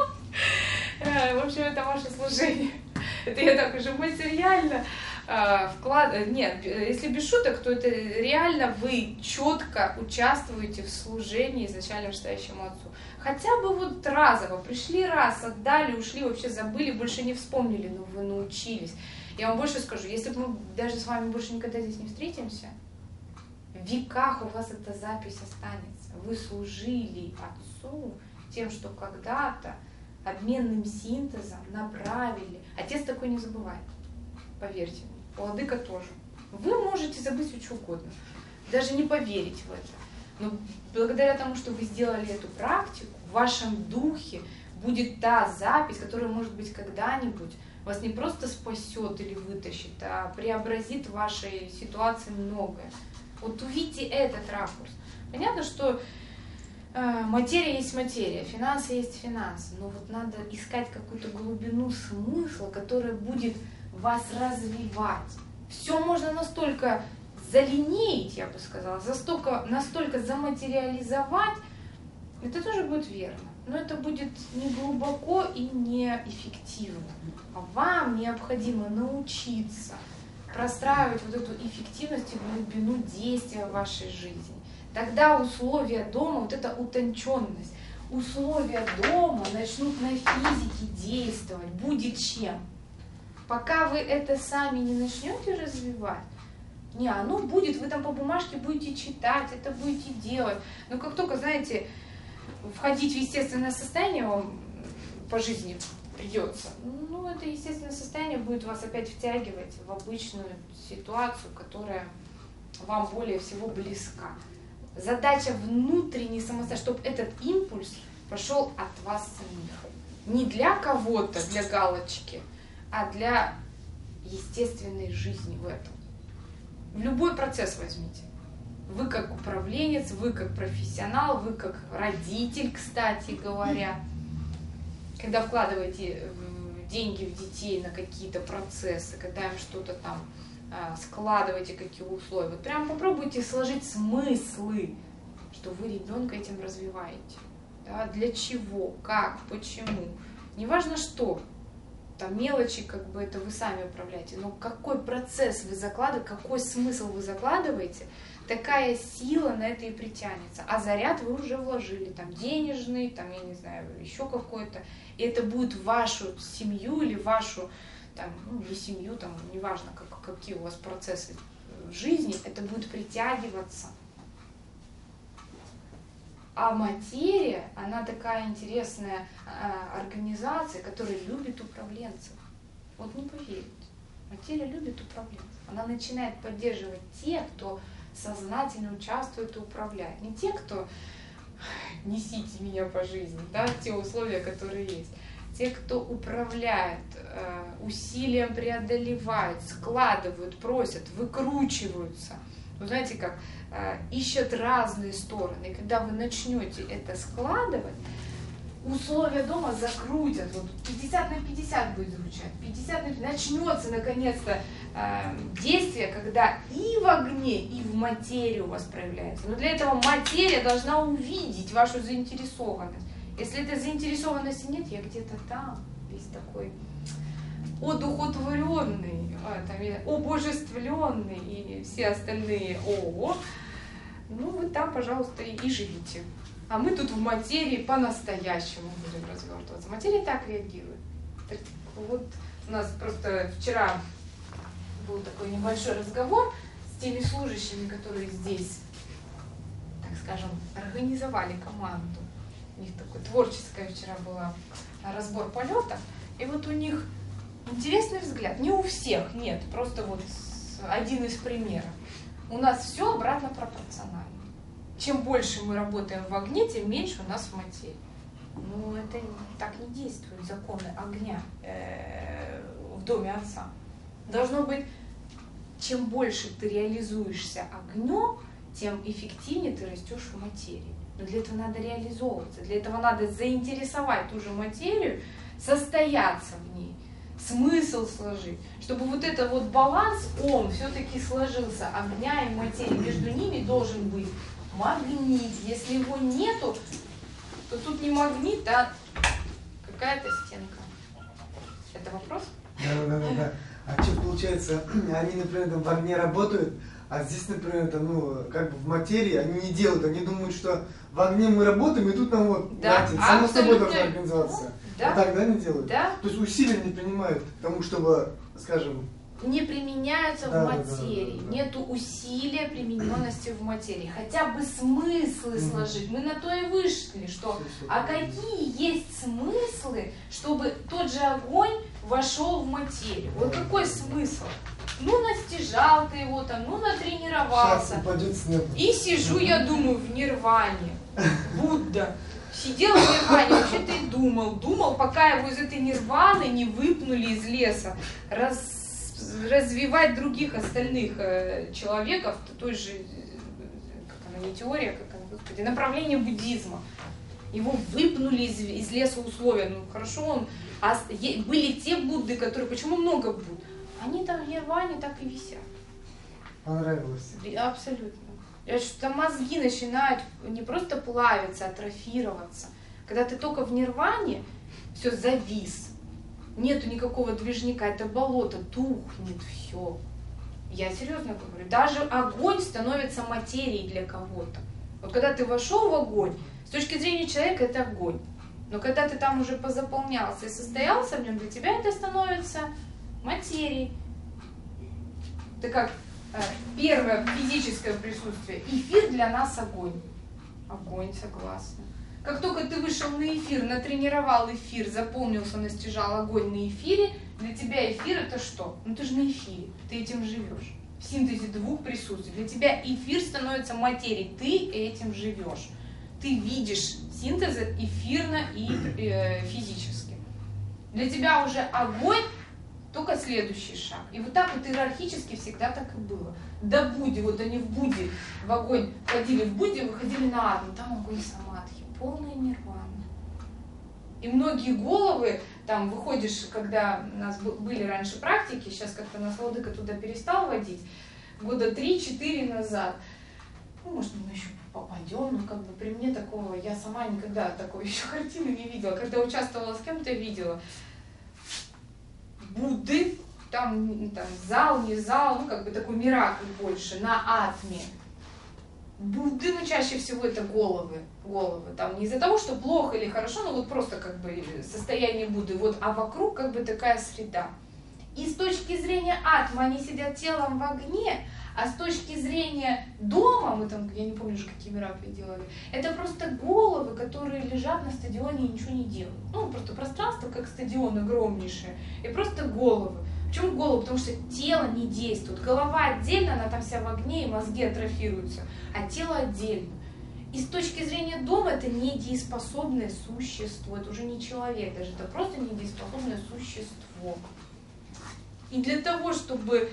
В общем, это ваше служение. Это я так уже материально вкладываю. Нет, если без шуток, то это реально вы четко участвуете в служении изначально вышестоящему отцу. Хотя бы вот разово. Пришли раз, отдали, ушли, вообще забыли, больше не вспомнили, но вы научились. Я вам больше скажу, если бы мы даже с вами больше никогда здесь не встретимся, в веках у вас эта запись останется. Вы служили отцу тем, что когда-то обменным синтезом направили. Отец такой не забывает, поверьте мне. Владыка тоже. Вы можете забыть все, что угодно, даже не поверить в это. Но благодаря тому, что вы сделали эту практику, в вашем духе будет та запись, которая, может быть, когда-нибудь вас не просто спасет или вытащит, а преобразит в вашей ситуации многое. Вот увидите этот ракурс. Понятно, что материя есть материя, финансы есть финансы, но вот надо искать какую-то глубину смысла, которая будет вас развивать. Все можно настолько залинеить, я бы сказала, настолько заматериализовать, это тоже будет верно. Но это будет не глубоко и не эффективно. А вам необходимо научиться простраивать вот эту эффективность и глубину действия в вашей жизни. Тогда условия дома, вот эта утонченность, условия дома начнут на физике действовать. Будет чем? Пока вы это сами не начнете развивать, не, оно будет, вы там по бумажке будете читать, это будете делать. Но как только, знаете, входить в естественное состояние вам по жизни придется, ну, это естественное состояние будет вас опять втягивать в обычную ситуацию, которая вам более всего близка. Задача внутренней самостоятельности, чтобы этот импульс пошел от вас самих. Не для кого-то, для галочки, а для естественной жизни в этом. В любой процесс возьмите. Вы как управленец, вы как профессионал, вы как родитель, кстати говоря. Когда вкладываете деньги в детей на какие-то процессы, когда им что-то там складываете, какие условия, вот прям попробуйте сложить смыслы, что вы ребенка этим развиваете. Да? Для чего, как, почему. Неважно что. Там мелочи, как бы это вы сами управляете, но какой процесс вы закладываете, какой смысл вы закладываете, такая сила на это и притянется. А заряд вы уже вложили, там денежный, там, я не знаю, еще какой-то. И это будет в вашу семью или вашу, там, ну, не семью, там, неважно, какие у вас процессы в жизни, это будет притягиваться. А материя, она такая интересная организация, которая любит управленцев. Вот не поверите. Материя любит управленцев. Она начинает поддерживать тех, кто сознательно участвует и управляет. Не те, кто несите меня по жизни, да, те условия, которые есть. Те, кто управляет, усилием преодолевают, складывают, просят, выкручиваются. Вы знаете как? Ищут разные стороны. И когда вы начнете это складывать, условия дома закрутят. Вот 50 на 50 будет звучать. 50 на 50. Начнется наконец-то действие, когда и в огне, и в материи у вас проявляется. Но для этого материя должна увидеть вашу заинтересованность. Если этой заинтересованности нет, я где-то там, весь такой одухотворенный, обожествленный и все остальные ООО, ну вы там, пожалуйста, и живите. А мы тут в материи по-настоящему будем развертываться. Материя так реагирует. Так вот у нас просто вчера был такой небольшой разговор с теми служащими, которые здесь, так скажем, организовали команду. У них такой творческая вчера была разбор полетов. И вот у них интересный взгляд. Не у всех, нет, просто вот один из примеров. У нас все обратно пропорционально. Чем больше мы работаем в огне, тем меньше у нас в материи. Но это так не действуют законы огня в доме Отца. Должно быть, чем больше ты реализуешься огнем, тем эффективнее ты растешь в материи. Но для этого надо реализовываться, для этого надо заинтересовать ту же материю, состояться в ней, смысл сложить, чтобы вот этот вот баланс, он все-таки сложился, огня и материи, между ними должен быть магнит. Если его нету, то тут не магнит, а какая-то стенка. Это вопрос? Да. А что получается, они, например, там в огне работают, а здесь, например, там, ну, как бы в материи они не делают, они думают, что в огне мы работаем, и тут нам вот, да, само собой должна организация. Да. А так, да, не делают? Да. То есть усилия не принимают к тому, чтобы, скажем... Не применяются да, в материи, да. Нету усилия примененности в материи. Хотя бы смыслы сложить. Мы на то и вышли, что а какие есть смыслы, чтобы тот же огонь вошел в материю? Вот какой смысл? Ну, настижал ты его там, ну, натренировался. Сейчас упадет с неба. И сижу, я думаю, в нирване. Будда. Сидел в нирване, вообще-то и думал, пока его из этой нирваны не выпнули из леса. Развивать других остальных человеков, той же, как она, не теория, как она, господи, направление буддизма. Его выпнули из леса условия. Ну хорошо, были те Будды, которые, почему много Будд? Они там в нирване так и висят. Понравилось. Абсолютно. Что мозги начинают не просто плавиться, а атрофироваться. Когда ты только в нирване, все завис. Нету никакого движника, это болото, тухнет все. Я серьезно говорю, даже огонь становится материей для кого-то. Вот когда ты вошел в огонь, с точки зрения человека это огонь. Но когда ты там уже позаполнялся и состоялся в нем, для тебя это становится материей. Это как первое физическое присутствие. Эфир для нас огонь. Огонь, согласна. Как только ты вышел на эфир, натренировал эфир, заполнился, настижал огонь на эфире, для тебя эфир это что? Ну ты же на эфире, ты этим живешь. В синтезе двух присутствий. Для тебя эфир становится материей, ты этим живешь. Ты видишь синтез эфирно и физически. Для тебя уже огонь только следующий шаг. И вот так вот иерархически всегда так и было. До Будды, вот они в Будде, в огонь входили в Будде, выходили на атом, там огонь самадхи, полная нирвана. И многие головы, там выходишь, когда у нас были раньше практики, сейчас как-то нас владыка туда перестал водить, года 3-4 назад, ну, может, мы еще попадем, но как бы при мне такого, я сама никогда такой еще картины не видела. Когда участвовала с кем-то, видела Будды, там зал, не зал, ну как бы такой миракль больше, на атме. Будды, ну чаще всего это головы, там не из-за того, что плохо или хорошо, но вот просто как бы состояние Будды, вот, а вокруг как бы такая среда. И с точки зрения атмы они сидят телом в огне, а с точки зрения дома, мы там, я не помню уже, какие миракли делали, это просто головы, которые лежат на стадионе и ничего не делают. Ну, просто пространство, как стадион огромнейшее, и просто головы. Почему голову? Потому что тело не действует. Голова отдельно, она там вся в огне, и мозги атрофируются, а тело отдельно. И с точки зрения дома это недееспособное существо, это уже не человек, даже это просто недееспособное существо. И для того, чтобы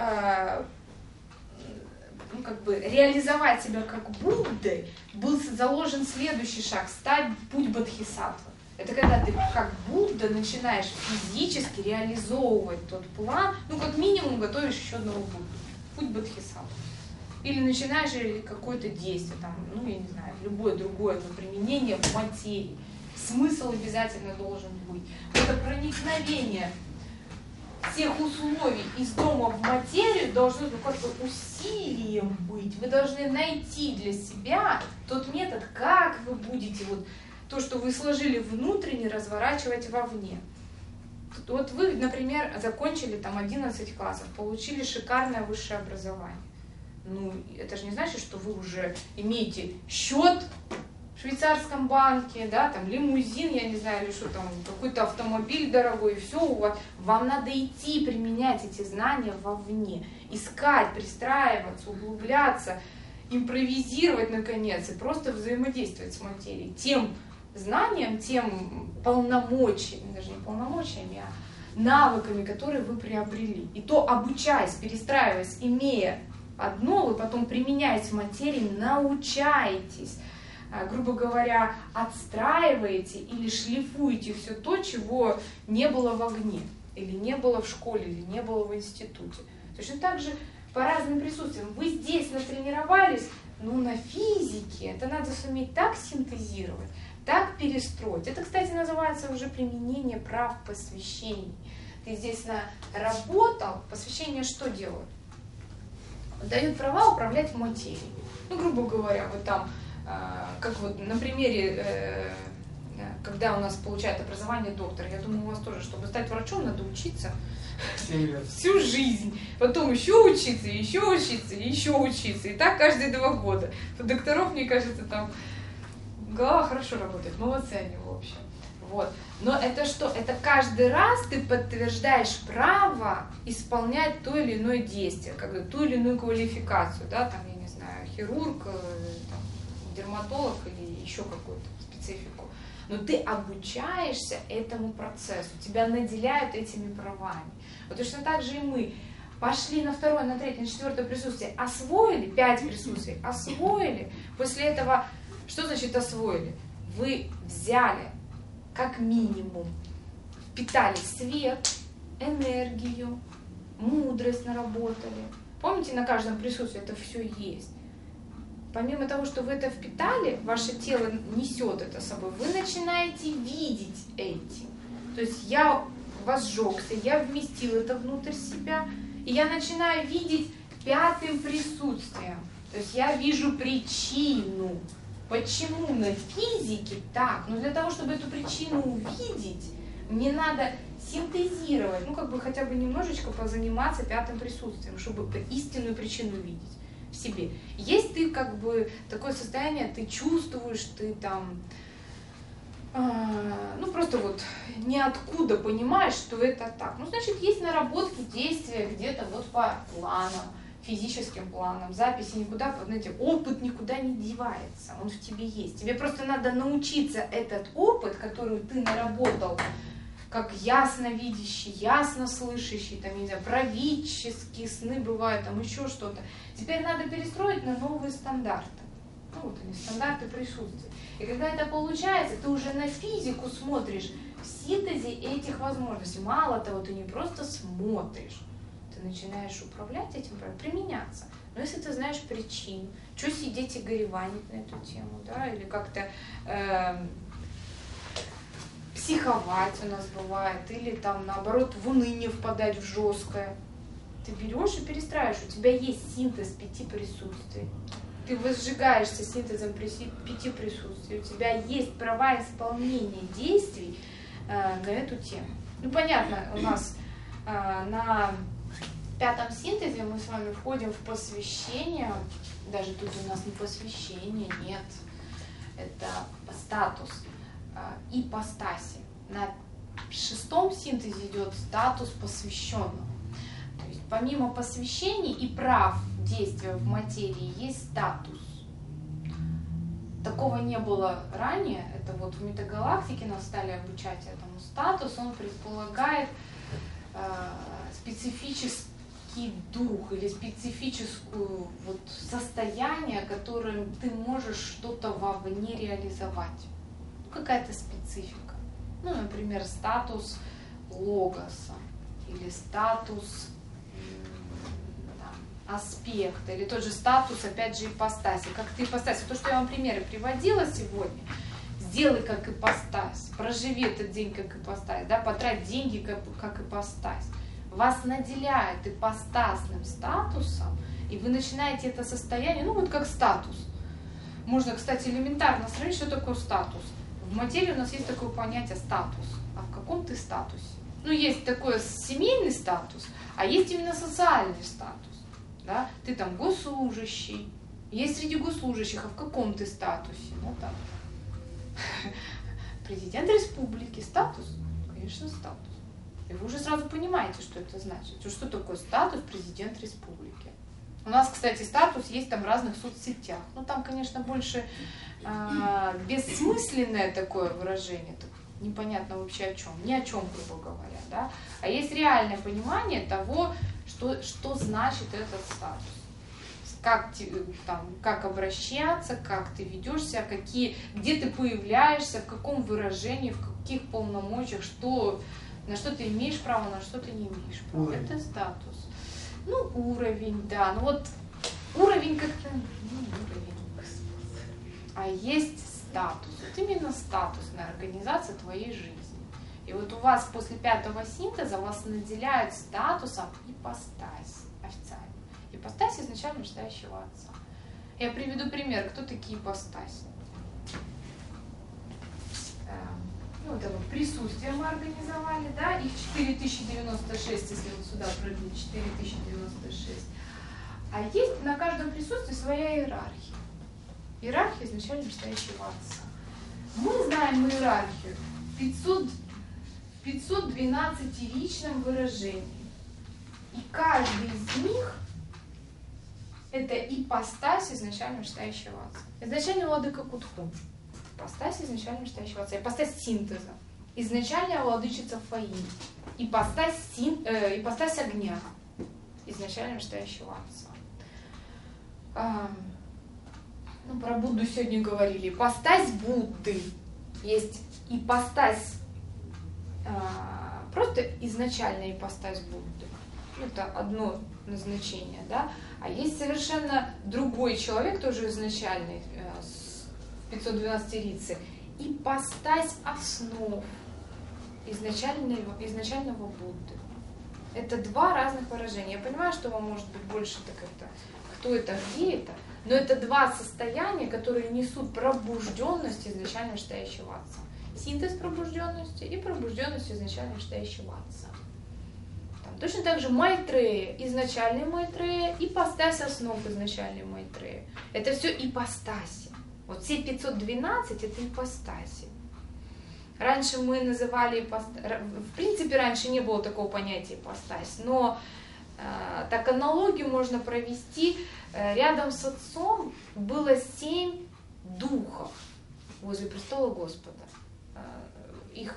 ну, как бы реализовать себя как Буддой, был заложен следующий шаг, стать путь бодхисаттвы. Это когда ты как Будда начинаешь физически реализовывать тот план, ну как минимум готовишь еще одного Будду, путь Бодхисаттвы. Или начинаешь какое-то действие, там, ну я не знаю, любое другое применение в материи. Смысл обязательно должен быть. Это проникновение всех условий из дома в материю должно как-то усилием быть. Вы должны найти для себя тот метод, как вы будете вот то, что вы сложили внутренне, разворачивать вовне. Вот вы, например, закончили там 11 классов, получили шикарное высшее образование. Ну, это же не значит, что вы уже имеете счет в швейцарском банке, да, там лимузин, я не знаю, или что там, какой-то автомобиль дорогой, и все у вас. Вам надо идти применять эти знания вовне, искать, пристраиваться, углубляться, импровизировать, наконец, и просто взаимодействовать с материей. Тем знанием, тем полномочиями, даже не полномочиями, а навыками, которые вы приобрели. И то, обучаясь, перестраиваясь, имея одно, вы потом применяете в материи, научаетесь, грубо говоря, отстраиваете или шлифуете все то, чего не было в огне, или не было в школе, или не было в институте. Точно так же по разным присутствиям. Вы здесь натренировались, но на физике это надо суметь так синтезировать, так перестроить. Это, кстати, называется уже применение прав посвящений. Ты здесь наработал, посвящение что делают? Дают права управлять материей. Ну, грубо говоря, вот там, как вот на примере, когда у нас получает образование доктор, я думаю, у вас тоже, чтобы стать врачом, надо учиться всю жизнь. Потом еще учиться, еще учиться, еще учиться. И так каждые 2 года. У докторов, мне кажется, там голова хорошо работает. Молодцы они, в общем. Вот. Но это что? Это каждый раз ты подтверждаешь право исполнять то или иное действие, как бы ту или иную квалификацию, да, там, я не знаю, хирург, там, дерматолог или еще какую-то специфику. Но ты обучаешься этому процессу, тебя наделяют этими правами. Вот точно так же и мы пошли на 2, на 3, на 4 присутствие, освоили 5 присутствий, освоили. После этого, что значит освоили? Вы взяли как минимум, впитали свет, энергию, мудрость наработали. Помните, на каждом присутствии это все есть. Помимо того, что вы это впитали, ваше тело несет это с собой, вы начинаете видеть этим. То есть я возжегся, я вместил это внутрь себя, и я начинаю видеть 5 присутствием. То есть я вижу причину. Почему на физике так? Но для того, чтобы эту причину увидеть, мне надо синтезировать, ну как бы хотя бы немножечко позаниматься 5 присутствием, чтобы истинную причину увидеть в себе. Есть ты как бы такое состояние, ты чувствуешь, ты там, ну просто вот ниоткуда понимаешь, что это так. Ну значит есть наработки, действия где-то вот по планам, физическим планом, записи никуда, знаете, опыт никуда не девается, он в тебе есть. Тебе просто надо научиться этот опыт, который ты наработал, как ясно видящий, ясно слышащий, там, не знаю, правительские сны бывают, там еще что-то. Теперь надо перестроить на новые стандарты. Ну вот они, стандарты присутствия. И когда это получается, ты уже на физику смотришь в синтезе этих возможностей. Мало того, ты не просто смотришь, ты начинаешь управлять этим, применяться. Но если ты знаешь причину, что сидеть и гореванить на эту тему, да, или как-то психовать у нас бывает, или там наоборот в уныние впадать в жесткое. Ты берешь и перестраиваешь, у тебя есть синтез 5 присутствий. Ты возжигаешься синтезом 5 присутствий, у тебя есть права исполнения действий на эту тему. Ну понятно, у нас на 5 синтезе мы с вами входим в посвящение, даже тут у нас не посвящение, нет, это статус ипостаси. На 6 синтезе идет статус посвященного. То есть помимо посвящений и прав действия в материи есть статус. Такого не было ранее, это вот в метагалактике нас стали обучать этому. Статус, он предполагает специфический дух или специфическую вот состояние, которым ты можешь что-то вовне реализовать. Какая-то специфика. Ну, например, статус логоса или статус там, аспекта, или тот же статус, опять же, ипостаси. Как ты ипостась. То, что я вам примеры приводила сегодня, сделай как ипостась, проживи этот день как ипостась, да, потрать деньги как ипостась. Вас наделяет ипостасным статусом, и вы начинаете это состояние, ну вот как статус. Можно, кстати, элементарно сравнить, что такое статус. В материи у нас есть такое понятие статус. А в каком ты статусе? Ну, есть такой семейный статус, а есть именно социальный статус. Да? Ты там госслужащий. Есть среди госслужащих, а в каком ты статусе? Ну, там, президент республики. Статус? Конечно, статус. И вы уже сразу понимаете, что это значит. Что такое статус президент республики? У нас, кстати, статус есть там в разных соцсетях. Ну, там, конечно, больше бессмысленное такое выражение, непонятно вообще о чем, ни о чем, грубо говоря, да? А есть реальное понимание того, что значит этот статус. Как обращаться, как ты ведешь себя, где ты появляешься, в каком выражении, в каких полномочиях, на что ты имеешь право, на что ты не имеешь права. Уровень. Это статус. Ну, уровень, да. Ну вот уровень как-то, уровень. А есть статус. Вот именно статусная организация твоей жизни. И вот у вас после 5-го синтеза вас наделяют статусом ипостась официально. Ипостась изначально настоящего отца. Я приведу пример. Кто такие ипостаси? Ну, это вот присутствие мы организовали, да, их 4096, если вот сюда прыгнуть, 4096. А есть на каждом присутствии своя иерархия. Иерархия изначально настоящего отца. Мы знаем иерархию 512-ричном выражении. И каждый из них это ипостась изначально настоящего отца. Изначально владыка Кутхун. Ипостась изначально настоящего отца. Ипостась синтеза. Изначально владычица Фаин. Ипостась огня. Изначально настоящего отца. Ну, про Будду сегодня говорили. Ипостась Будды. Есть ипостась, просто изначальная ипостась Будды. Это одно назначение, да? А есть совершенно другой человек, тоже изначальный, с 512 ипостась основ изначального Будды. Это два разных выражения. Я понимаю, что вам может быть больше кто это, где это, но это два состояния, которые несут пробужденность изначально настоящего отца. Синтез пробужденности и пробужденность изначально настоящего отца. Там точно так же Майтрея, изначальный Майтрея, ипостась основ изначальной Майтрея. Это все ипостаси. Вот все 512 это ипостаси. Раньше мы называли в принципе, раньше не было такого понятия ипостась, но так аналогию можно провести. Рядом с Отцом было 7 духов возле престола Господа. Их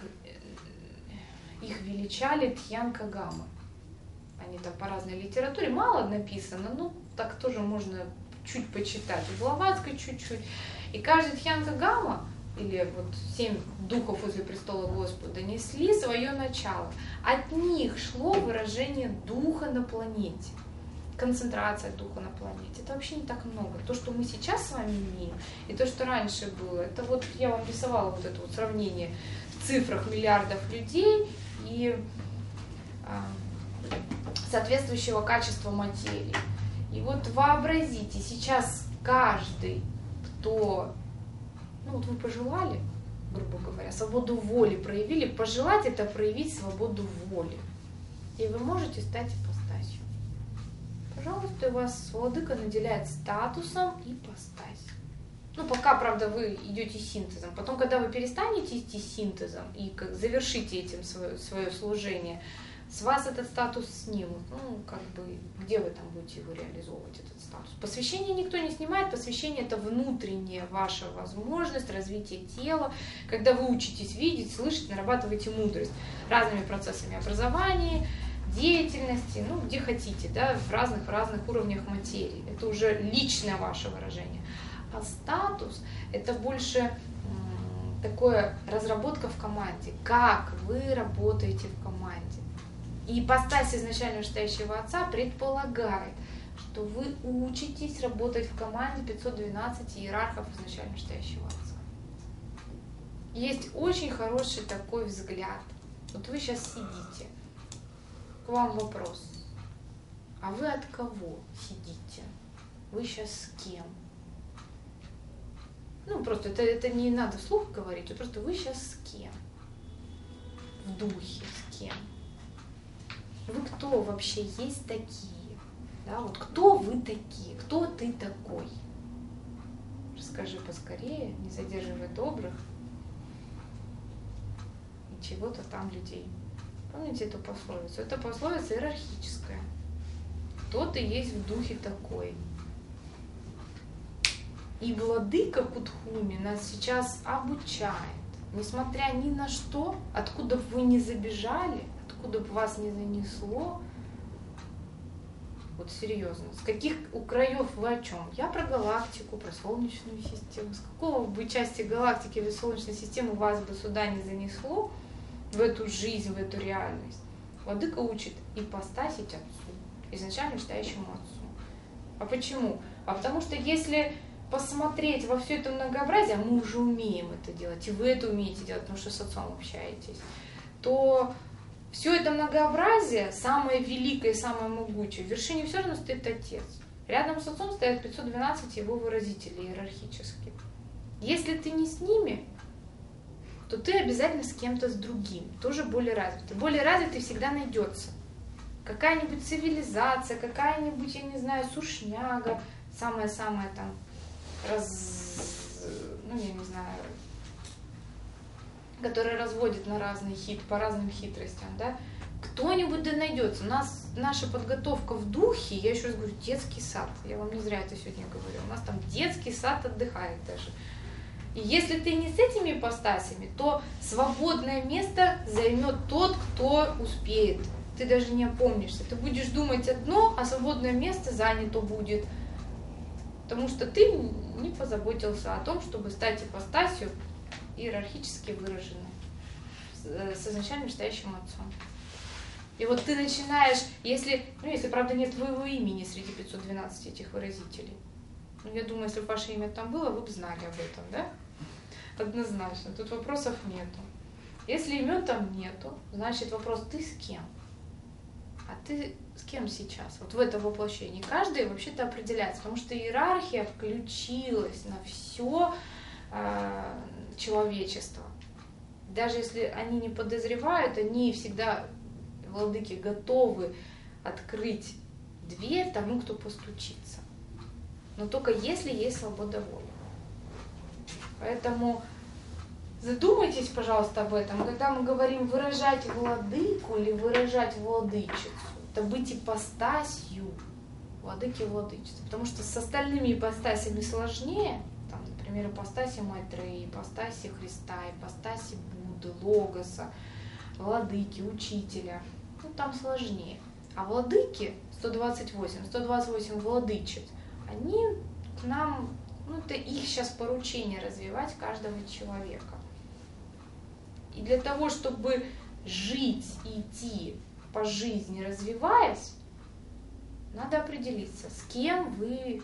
величали Дхьянка-гамы. Они там по разной литературе, мало написано, но так тоже можно чуть почитать. В Блаватской чуть-чуть. И каждый Дхьянка-гама, или вот 7 духов возле престола Господа, несли свое начало. От них шло выражение духа на планете. Концентрация духа на планете. Это вообще не так много. То, что мы сейчас с вами имеем, и то, что раньше было, это вот я вам рисовала вот это вот сравнение в цифрах миллиардов людей и соответствующего качества материи. И вот вообразите, сейчас каждый, кто, ну вот вы пожелали, грубо говоря, свободу воли проявили, пожелать это проявить свободу воли. И вы можете стать ипостасью. Пожалуйста, вас владыка наделяет статусом ипостась. Ну, пока, правда, вы идете синтезом. Потом, когда вы перестанете идти синтезом и завершите этим свое служение, с вас этот статус снимут. Ну, как бы, где вы там будете его реализовывать, этот статус? Посвящение никто не снимает. Посвящение — это внутренняя ваша возможность развития тела. Когда вы учитесь видеть, слышать, нарабатываете мудрость разными процессами образования, деятельности, ну, где хотите, да, в разных уровнях материи. Это уже личное ваше выражение. А статус — это больше такое разработка в команде, как вы работаете в команде. И ипостась изначально вышестоящего отца предполагает, что вы учитесь работать в команде 512 иерархов изначально вышестоящего отца. Есть очень хороший такой взгляд. Вот вы сейчас сидите, к вам вопрос. А вы от кого сидите? Вы сейчас с кем? Ну, просто это не надо вслух говорить, просто вы сейчас с кем? В духе с кем? Вы кто вообще есть такие? Да, вот кто вы такие? Кто ты такой? Расскажи поскорее, не задерживай добрых и чего-то там людей. Помните эту пословицу? Это пословица иерархическая. Кто ты есть в духе такой? И владыка Кутхуми нас сейчас обучает, несмотря ни на что, откуда бы вы ни забежали, откуда бы вас не занесло, вот серьезно, с каких краев вы о чем? Я про галактику, про Солнечную систему. С какого бы части галактики или Солнечной системы вас бы сюда не занесло, в эту жизнь, в эту реальность? Владыка учит ипостасить Отцу, изначально вышестоящему Отцу. А почему? А потому что если посмотреть во все это многообразие, а мы уже умеем это делать, и вы это умеете делать, потому что с Отцом общаетесь, то все это многообразие, самое великое и самое могучее, в вершине все равно стоит Отец. Рядом с Отцом стоят 512 его выразителей иерархических. Если ты не с ними, то ты обязательно с кем-то с другим, тоже более развитый. Более развитый всегда найдется. Какая-нибудь цивилизация, какая-нибудь, я не знаю, сушняга, самая-самая там, ну я не знаю, которая разводит на разные по разным хитростям, да, кто-нибудь да найдется. У нас наша подготовка в духе, я еще раз говорю, детский сад, я вам не зря это сегодня говорю, у нас там детский сад отдыхает даже. И если ты не с этими ипостасями, то свободное место займет тот, кто успеет. Ты даже не опомнишься, ты будешь думать одно, а свободное место занято будет. Потому что ты не позаботился о том, чтобы стать ипостасью иерархически выраженной, с изначально вышестоящим Отцом. И вот ты начинаешь, если правда нет твоего имени среди 512 этих выразителей. Ну, я думаю, если бы ваше имя там было, вы бы знали об этом, да? Однозначно, тут вопросов нету. Если имен там нету, значит вопрос, ты с кем? А ты с кем сейчас? Вот в этом воплощении. Каждый вообще-то определяется, потому что иерархия включилась на все человечество. Даже если они не подозревают, они всегда, владыки, готовы открыть дверь тому, кто постучится. Но только если есть свобода воли. Поэтому задумайтесь, пожалуйста, об этом. Когда мы говорим выражать владыку или выражать владычицу, это быть ипостасью владыки и владычицы. Потому что с остальными ипостасями сложнее. Там, например, ипостаси Майтреи, ипостаси Христа, ипостаси Будды, Логоса, владыки, учителя. Ну, там сложнее. А владыки, 128 владычиц, они к нам, это их сейчас поручение развивать каждого человека. И для того, чтобы жить и идти по жизни, развиваясь, надо определиться, с кем вы.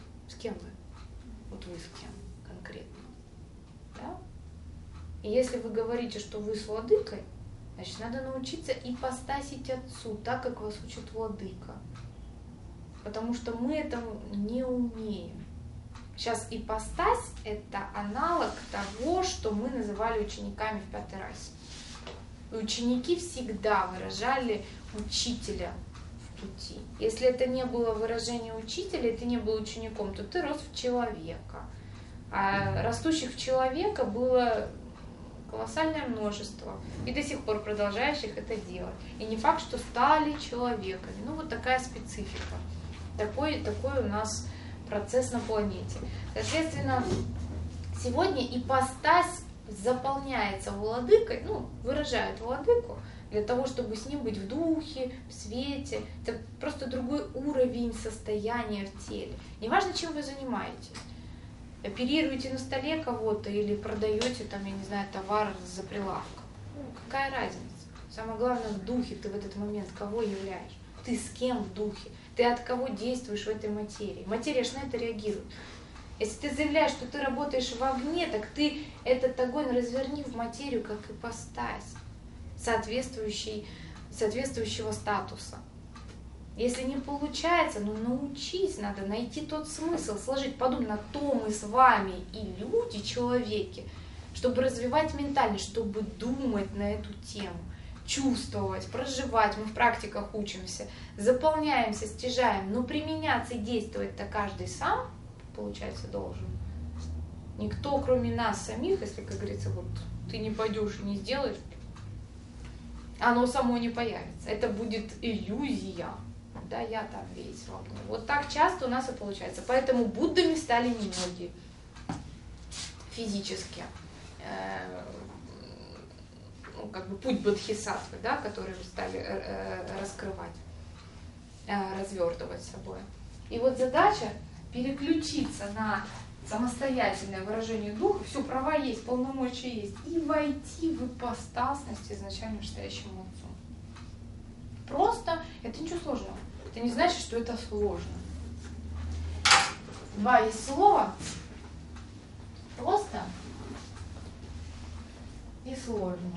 Вот вы с кем конкретно. Да? И если вы говорите, что вы с владыкой, значит, надо научиться ипостасить Отцу, так, как вас учит владыка. Потому что мы этому не умеем. Сейчас ипостась – это аналог того, что мы называли учениками в 5-й расе. И ученики всегда выражали учителя в пути. Если это не было выражение учителя, и ты не был учеником, то ты рос в человека. А растущих в человека было колоссальное множество. И до сих пор продолжающих это делать. И не факт, что стали человеками. Вот такая специфика. Такой у нас процесс на планете. Соответственно, сегодня ипостась заполняется владыкой, выражает владыку, для того, чтобы с ним быть в духе, в свете. Это просто другой уровень состояния в теле. Неважно, чем вы занимаетесь. оперируете на столе кого-то или продаете там, я не знаю, товар за прилавком. Ну, какая разница? Самое главное в духе ты в этот момент кого являешь? Ты с кем в духе? Ты от кого действуешь в этой материи? Материя же на это реагирует. Если ты заявляешь, что ты работаешь в огне, так ты этот огонь разверни в материю как ипостась, соответствующего статуса. Если не получается, ну научись, надо найти тот смысл, сложить, подумать, на то мы с вами и люди, человеки, чтобы развивать ментальность, чтобы думать на эту тему, чувствовать, проживать. Мы в практиках учимся, заполняемся, стяжаем, но применяться и действовать-то каждый сам, получается, должен. Никто, кроме нас самих, если, как говорится, вот ты не пойдешь и не сделаешь, оно само не появится. Это будет иллюзия. Да, я там весь в огне. Вот так часто у нас и получается. Поэтому Буддами стали немногие физически. Ну, как бы путь бодхисаттвы, да, который стали раскрывать, развертывать собой. И вот задача переключиться на самостоятельное выражение духа, все, права есть, полномочия есть, и войти в ипостасность изначально настоящему отцу. Просто, это ничего сложного. Это не значит, что это сложно. Два есть слова. Просто и сложно.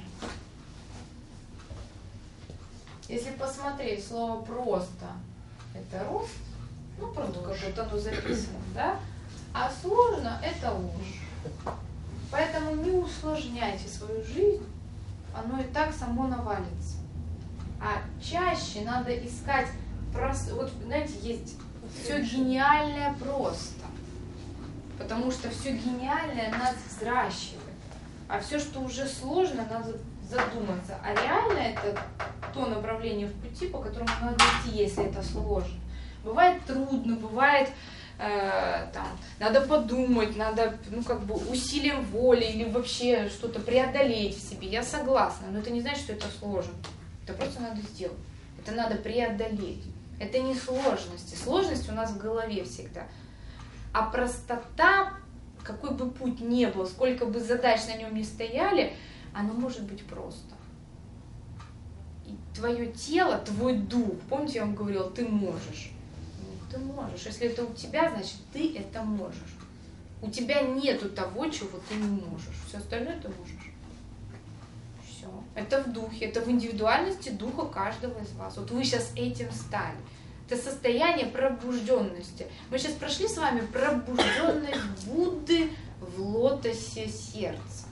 Если посмотреть слово «просто», это рост, ну просто как вот оно записано, да? А сложно — это ложь. Поэтому не усложняйте свою жизнь, оно и так само навалится. А чаще надо искать просто, вот знаете, есть все гениальное просто. Потому что все гениальное нас взращивает. А все, что уже сложно, надо задуматься. А реально это то направление в пути, по которому надо идти, если это сложно. Бывает трудно, бывает там, надо подумать, надо, ну, как бы усилием воли или вообще что-то преодолеть в себе. Я согласна, но это не значит, что это сложно. Это просто надо сделать. Это надо преодолеть. Это не сложности. Сложность у нас в голове всегда. А простота, какой бы путь ни был, сколько бы задач на нем ни стояли, оно может быть просто. И твое тело, твой дух, помните, я вам говорила, ты можешь. Ты можешь. Если это у тебя, значит, ты это можешь. У тебя нету того, чего ты не можешь. Все остальное ты можешь. Все. Это в духе, это в индивидуальности духа каждого из вас. Вот вы сейчас этим стали. Это состояние пробужденности. Мы сейчас прошли с вами пробужденность Будды в лотосе сердца.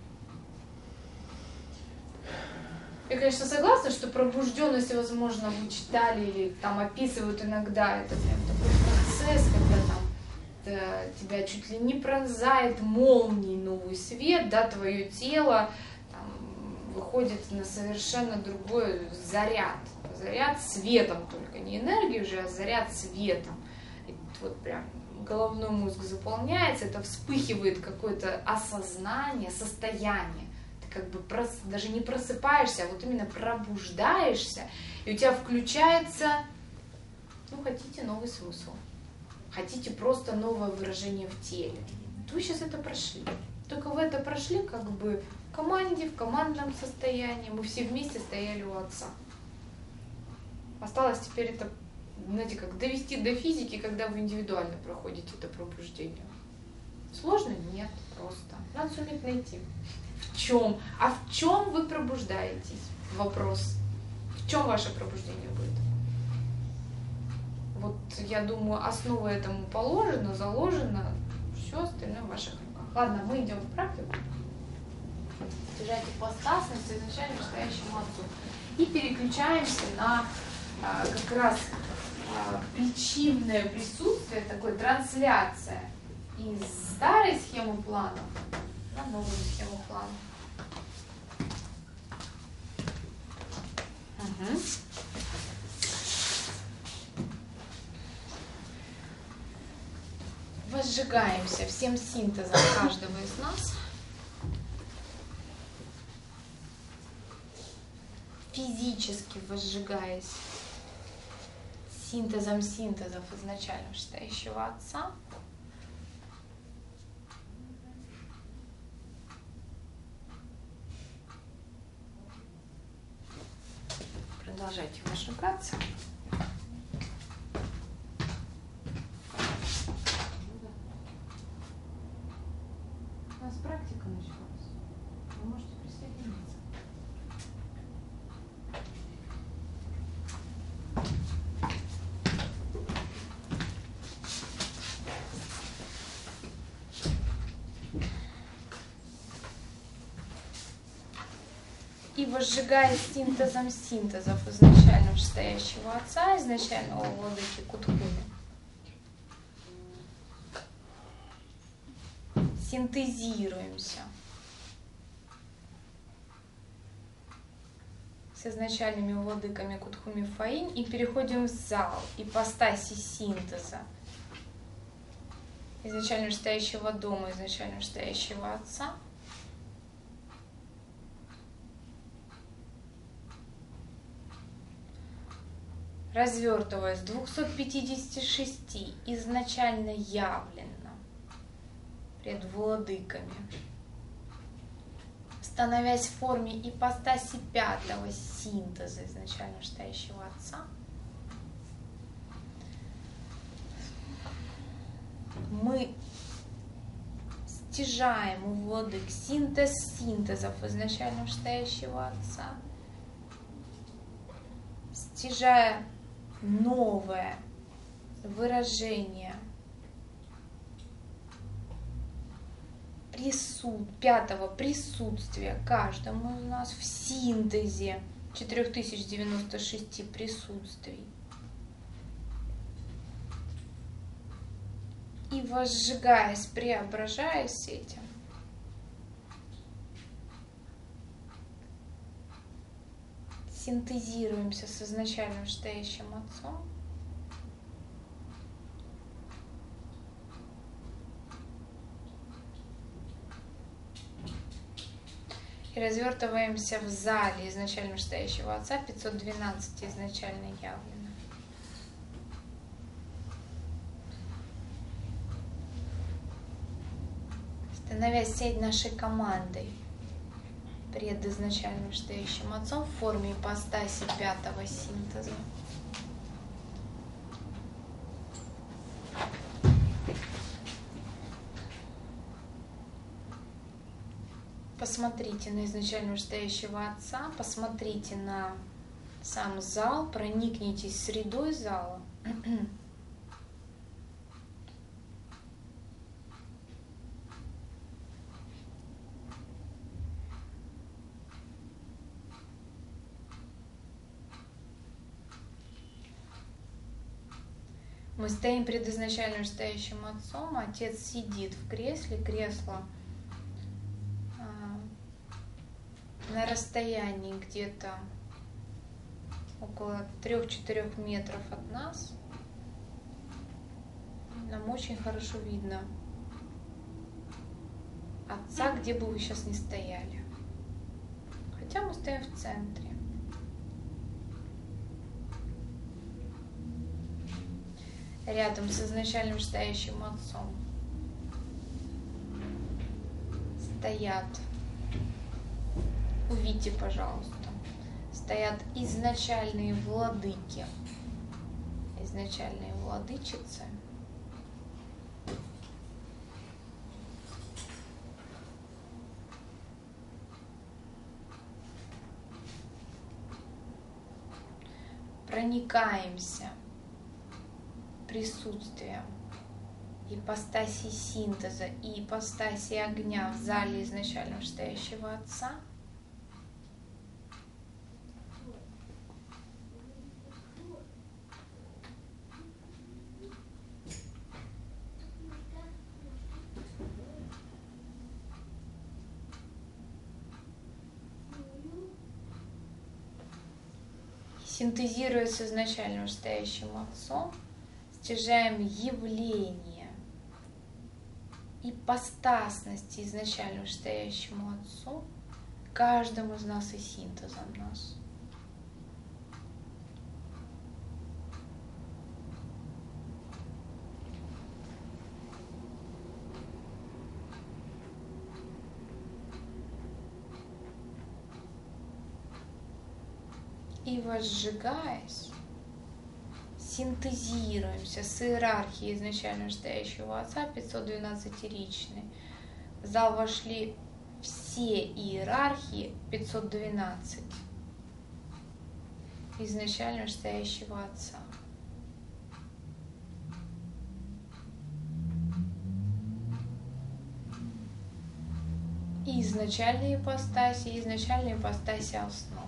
Я, конечно, согласна, что пробужденность, возможно, вы читали или там описывают иногда. Это прям такой процесс, когда там тебя чуть ли не пронзает молнией новый свет, да, твое тело там выходит на совершенно другой заряд. Заряд светом только, не энергией уже, а заряд светом. И вот прям головной мозг заполняется, это вспыхивает какое-то осознание, состояние. Как бы даже не просыпаешься, а вот именно пробуждаешься, и у тебя включается, ну, хотите новый смысл, хотите просто новое выражение в теле. Вы сейчас это прошли. Только вы это прошли как бы в команде, в командном состоянии, мы все вместе стояли у Отца. Осталось теперь это, знаете, как довести до физики, когда вы индивидуально проходите это пробуждение. Сложно? Нет, просто. Надо суметь найти. В чем? А в чем вы пробуждаетесь? Вопрос. В чем ваше пробуждение будет? Вот я думаю, основа этому положена, заложена, все остальное в ваших руках. Ладно, мы идем в практику. Стяжать ипостасность изначально настоящему Отцу. И переключаемся на как раз причинное присутствие, такой трансляция из старой схемы планов на новую схему плана. Угу. Возжигаемся всем синтезом каждого из нас. Физически возжигаясь синтезом синтезов изначально настоящего Отца. продолжайте выжигаться. У нас практика началась. Вы можете присоединиться. И возжигая синтезом синтезов изначально вышестоящего отца, изначального владыки Кутхуми, синтезируемся с изначальными владыками Кутхуми Фаинь и переходим в зал ипостаси синтеза изначально вышестоящего дома, изначально вышестоящего отца. Развертываясь 256 изначально явленно пред владыками, становясь в форме ипостаси пятого синтеза изначально вышестоящего отца, мы стяжаем у владык синтез синтезов изначально вышестоящего отца, стяжая новое выражение пятого присутствия каждому из нас в синтезе 4096 присутствий. И возжигаясь, преображаясь этим, синтезируемся с изначально вышестоящим отцом, и развертываемся в зале изначально вышестоящего отца 512 изначально явлено. Становясь всей нашей командой пред изначально вышестоящим отцом в форме ипостаси пятого синтеза. Посмотрите на изначально вышестоящего отца, посмотрите на сам зал, проникнитесь средой зала. Мы стоим пред изначально вышестоящим отцом, отец сидит в кресле, кресло на расстоянии где-то около 3-4 метров от нас. Нам очень хорошо видно отца, где бы вы сейчас ни стояли. Хотя мы стоим в центре. Рядом с изначально вышестоящим отцом стоят, увидите, пожалуйста, стоят изначальные владыки, изначальные владычицы. Проникаемся присутствием ипостаси синтеза и ипостаси огня в зале изначально вышестоящего отца. Синтезируя с изначально вышестоящим отцом, стяжаем явление ипостасности изначально вышестоящему отцу, каждому из нас и синтезом нас. И возжигаясь, синтезируемся с иерархией изначально стоящего Отца 512-ричной. В зал вошли все иерархии 512 изначально стоящего Отца. И изначальные ипостаси, и изначальные ипостаси основ.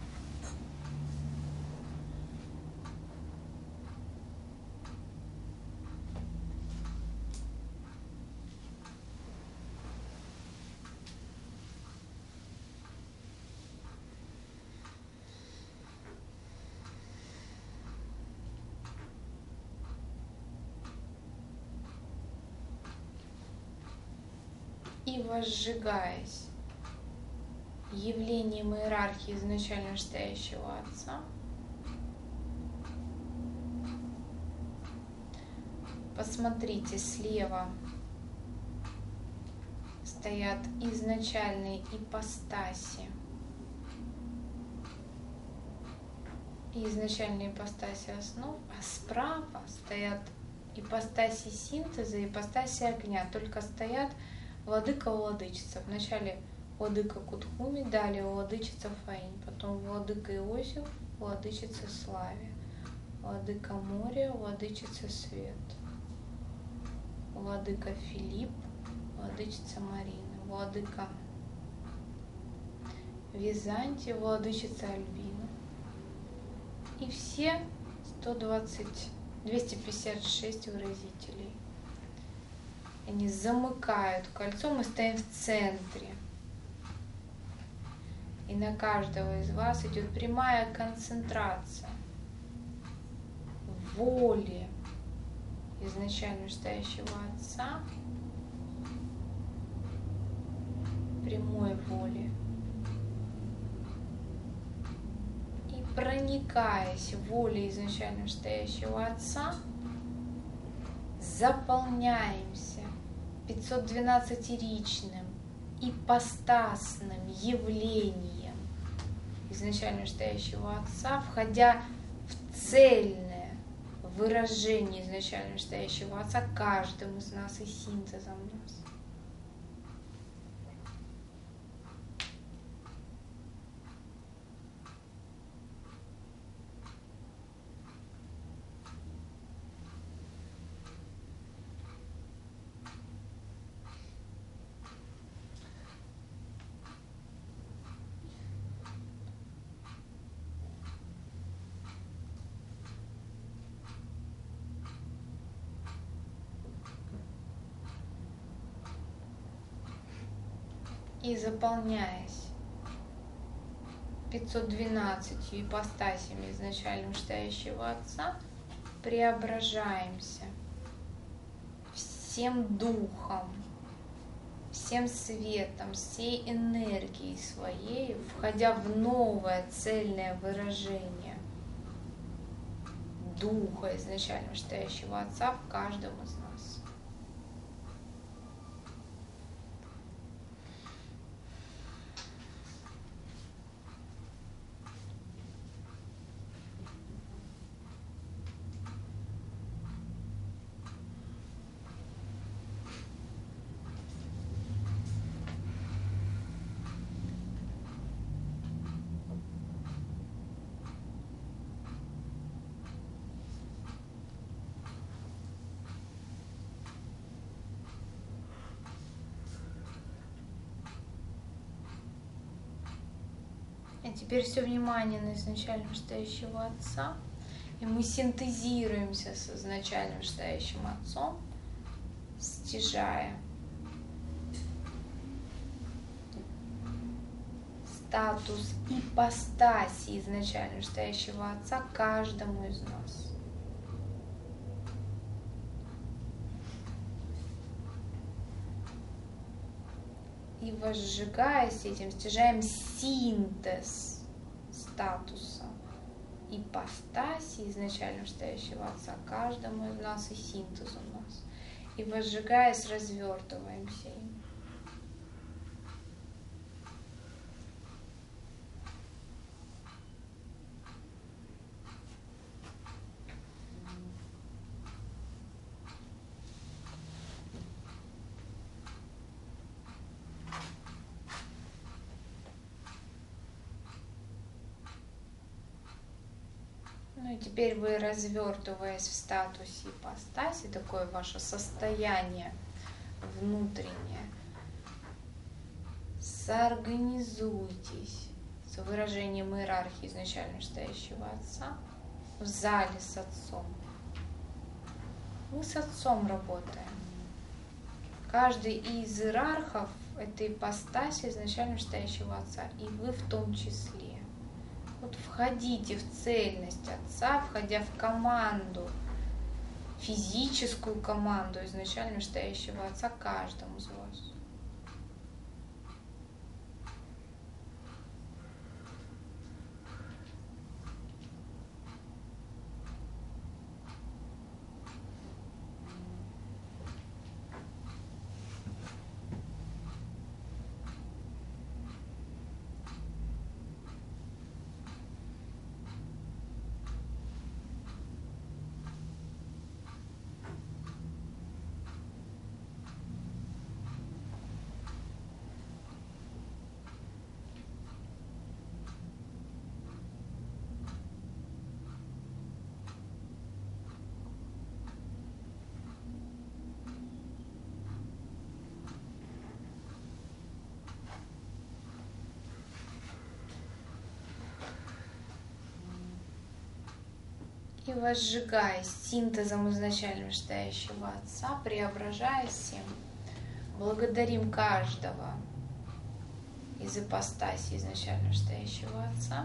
И возжигаясь явлением иерархии изначально стоящего Отца, посмотрите, слева стоят изначальные ипостаси и изначальные ипостаси основ, а справа стоят ипостаси синтеза и ипостаси огня, только стоят владыка, владычица. Вначале владыка Кутхуми, далее владычица Фаинь, потом владыка Иосиф, владычица Славе, владыка Моря, владычица Свет, владыка Филипп, владычица Марина, владыка Византия, владычица Альбина. И все 256 выразителей. Они замыкают кольцо, мы стоим в центре. И на каждого из вас идет прямая концентрация воли изначально стоящего Отца, прямой воли. И проникаясь волей изначально стоящего Отца, заполняемся 512-ричным ипостасным явлением изначально стоящего Отца, входя в цельное выражение изначально стоящего Отца каждым из нас и синтезом нас. И заполняясь 512 ипостасями изначально стоящего Отца, преображаемся всем духом, всем светом, всей энергией своей, входя в новое цельное выражение духа изначально стоящего Отца в каждом из нас. А теперь все внимание на изначально стоящего Отца, и мы синтезируемся с изначально стоящим Отцом, стяжая статус ипостаси изначально стоящего Отца каждому из нас. И возжигаясь этим, стяжаем синтез статуса ипостаси изначально стоящего Отца каждому из нас и синтез у нас. И возжигаясь, развертываемся им. Ну и теперь вы, развертываясь в статусе ипостаси, такое ваше состояние внутреннее, соорганизуйтесь с выражением иерархии изначально стоящего Отца в зале с Отцом. Мы с Отцом работаем. Каждый из иерархов – это ипостась изначально стоящего Отца, и вы в том числе. Вот входите в цельность Отца, входя в команду, физическую команду изначально стоящего Отца каждому из вас. И возжигаясь синтезом изначально стоящего Отца, преображаясь им, благодарим каждого из ипостаси изначально стоящего Отца.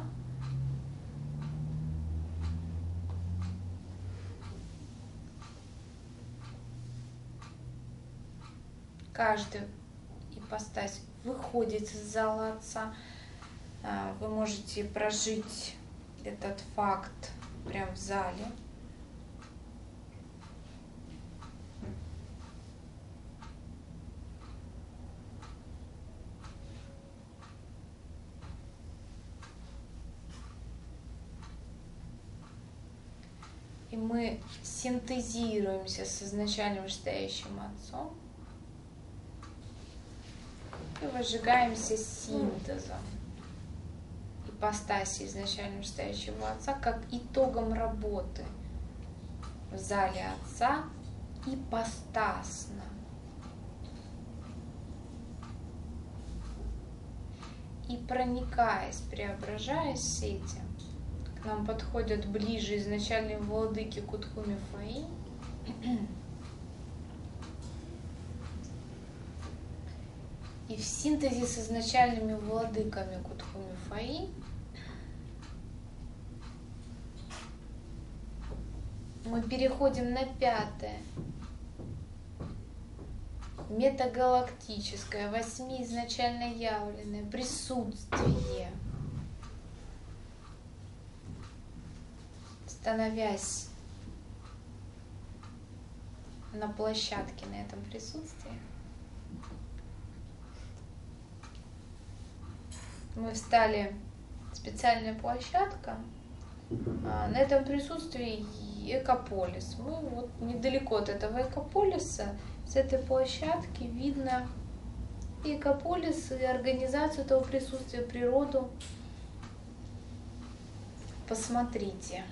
Каждая ипостась выходит из зала Отца. Вы можете прожить этот факт прямо в зале. И мы синтезируемся с изначальным стоящим Отцом и возжигаемся синтезом ипостаси изначально стоящего Отца как итогом работы в зале Отца ипостасно. И проникаясь, преображаясь с этим, к нам подходят ближе изначальные владыки Кутхуми Фаи. И в синтезе с изначальными владыками Кутхуми Фаи мы переходим на пятое, метагалактическое, восьмиизначально явленное присутствие, становясь на площадке на этом присутствии. Мы встали, специальная площадка, на этом присутствии экополис. Мы вот недалеко от этого экополиса, с этой площадки видно и экополис, и организацию этого присутствия, природу. Посмотрите,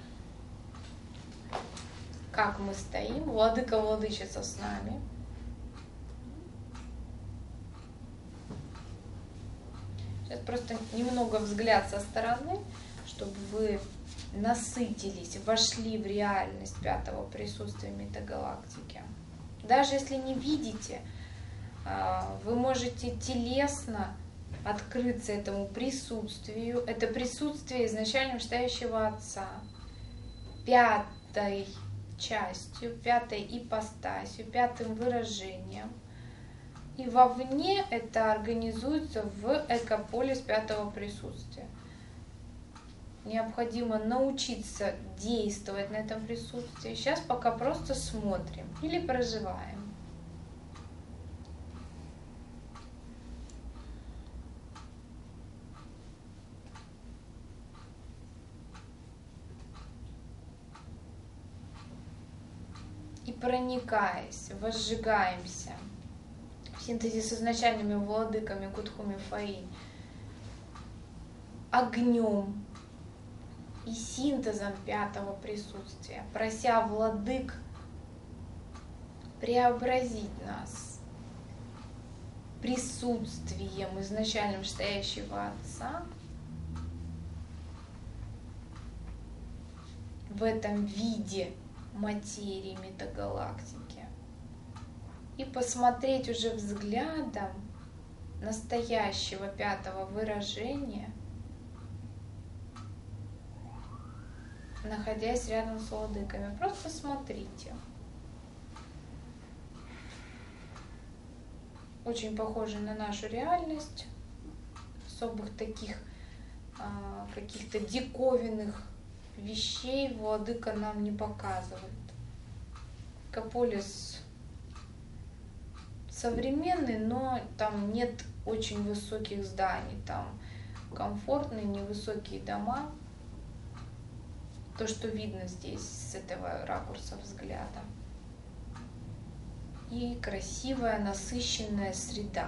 как мы стоим, владыка, владычица с нами. Сейчас просто немного взгляд со стороны, чтобы вы насытились, вошли в реальность пятого присутствия метагалактики. Даже если не видите, вы можете телесно открыться этому присутствию. Это присутствие изначально стоящего Отца, пятой частью, пятой ипостасью, пятым выражением. И вовне это организуется в экополис пятого присутствия. Необходимо научиться действовать на этом присутствии. Сейчас пока просто смотрим или проживаем. И проникаясь, возжигаемся в синтезе с изначальными владыками Кутхуми Фаи огнем и синтезом пятого присутствия, прося владык преобразить нас присутствием изначально стоящего Отца в этом виде материи метагалактики и посмотреть уже взглядом настоящего пятого выражения, находясь рядом с владыками. Просто смотрите. Очень похоже на нашу реальность. Особых таких каких-то диковинных вещей владыка нам не показывает. Экополис современный, но там нет очень высоких зданий. Там комфортные, невысокие дома. То, что видно здесь с этого ракурса взгляда. И красивая, насыщенная среда.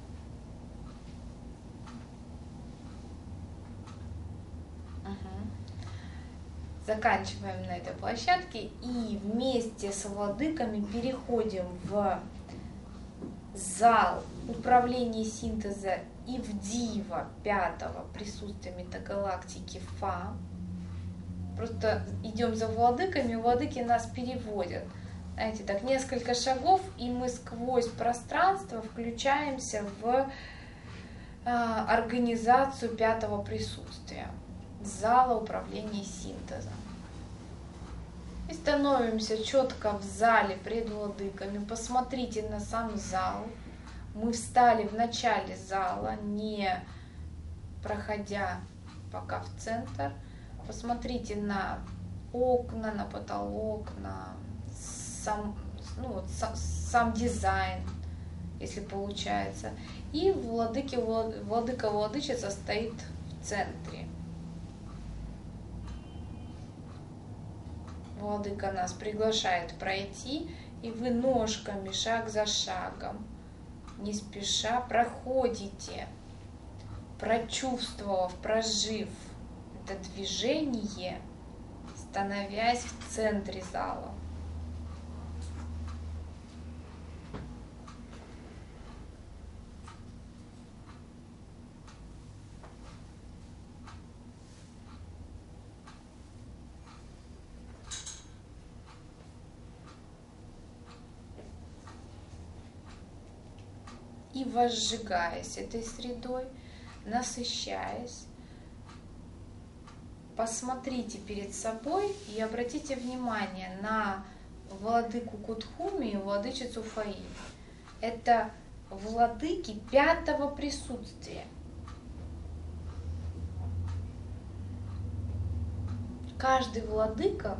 Заканчиваем на этой площадке и вместе с владыками переходим в зал управления синтеза и в дива пятого присутствия метагалактики Фа. Просто идем за владыками, владыки нас переводят. Знаете, так несколько шагов, и мы сквозь пространство включаемся в организацию пятого присутствия, зала управления синтезом. И становимся четко в зале пред владыками. Посмотрите на сам зал. Мы встали в начале зала, не проходя пока в центр. Посмотрите на окна, на потолок, на сам дизайн, если получается. И владыка-владычица стоит в центре. Владыка нас приглашает пройти, и вы ножками, шаг за шагом, не спеша проходите, прочувствовав, прожив это движение, становясь в центре зала. И возжигаясь этой средой, насыщаясь, посмотрите перед собой и обратите внимание на владыку Кутхуми и владычицу Фаи. Это владыки пятого присутствия. Каждый владыка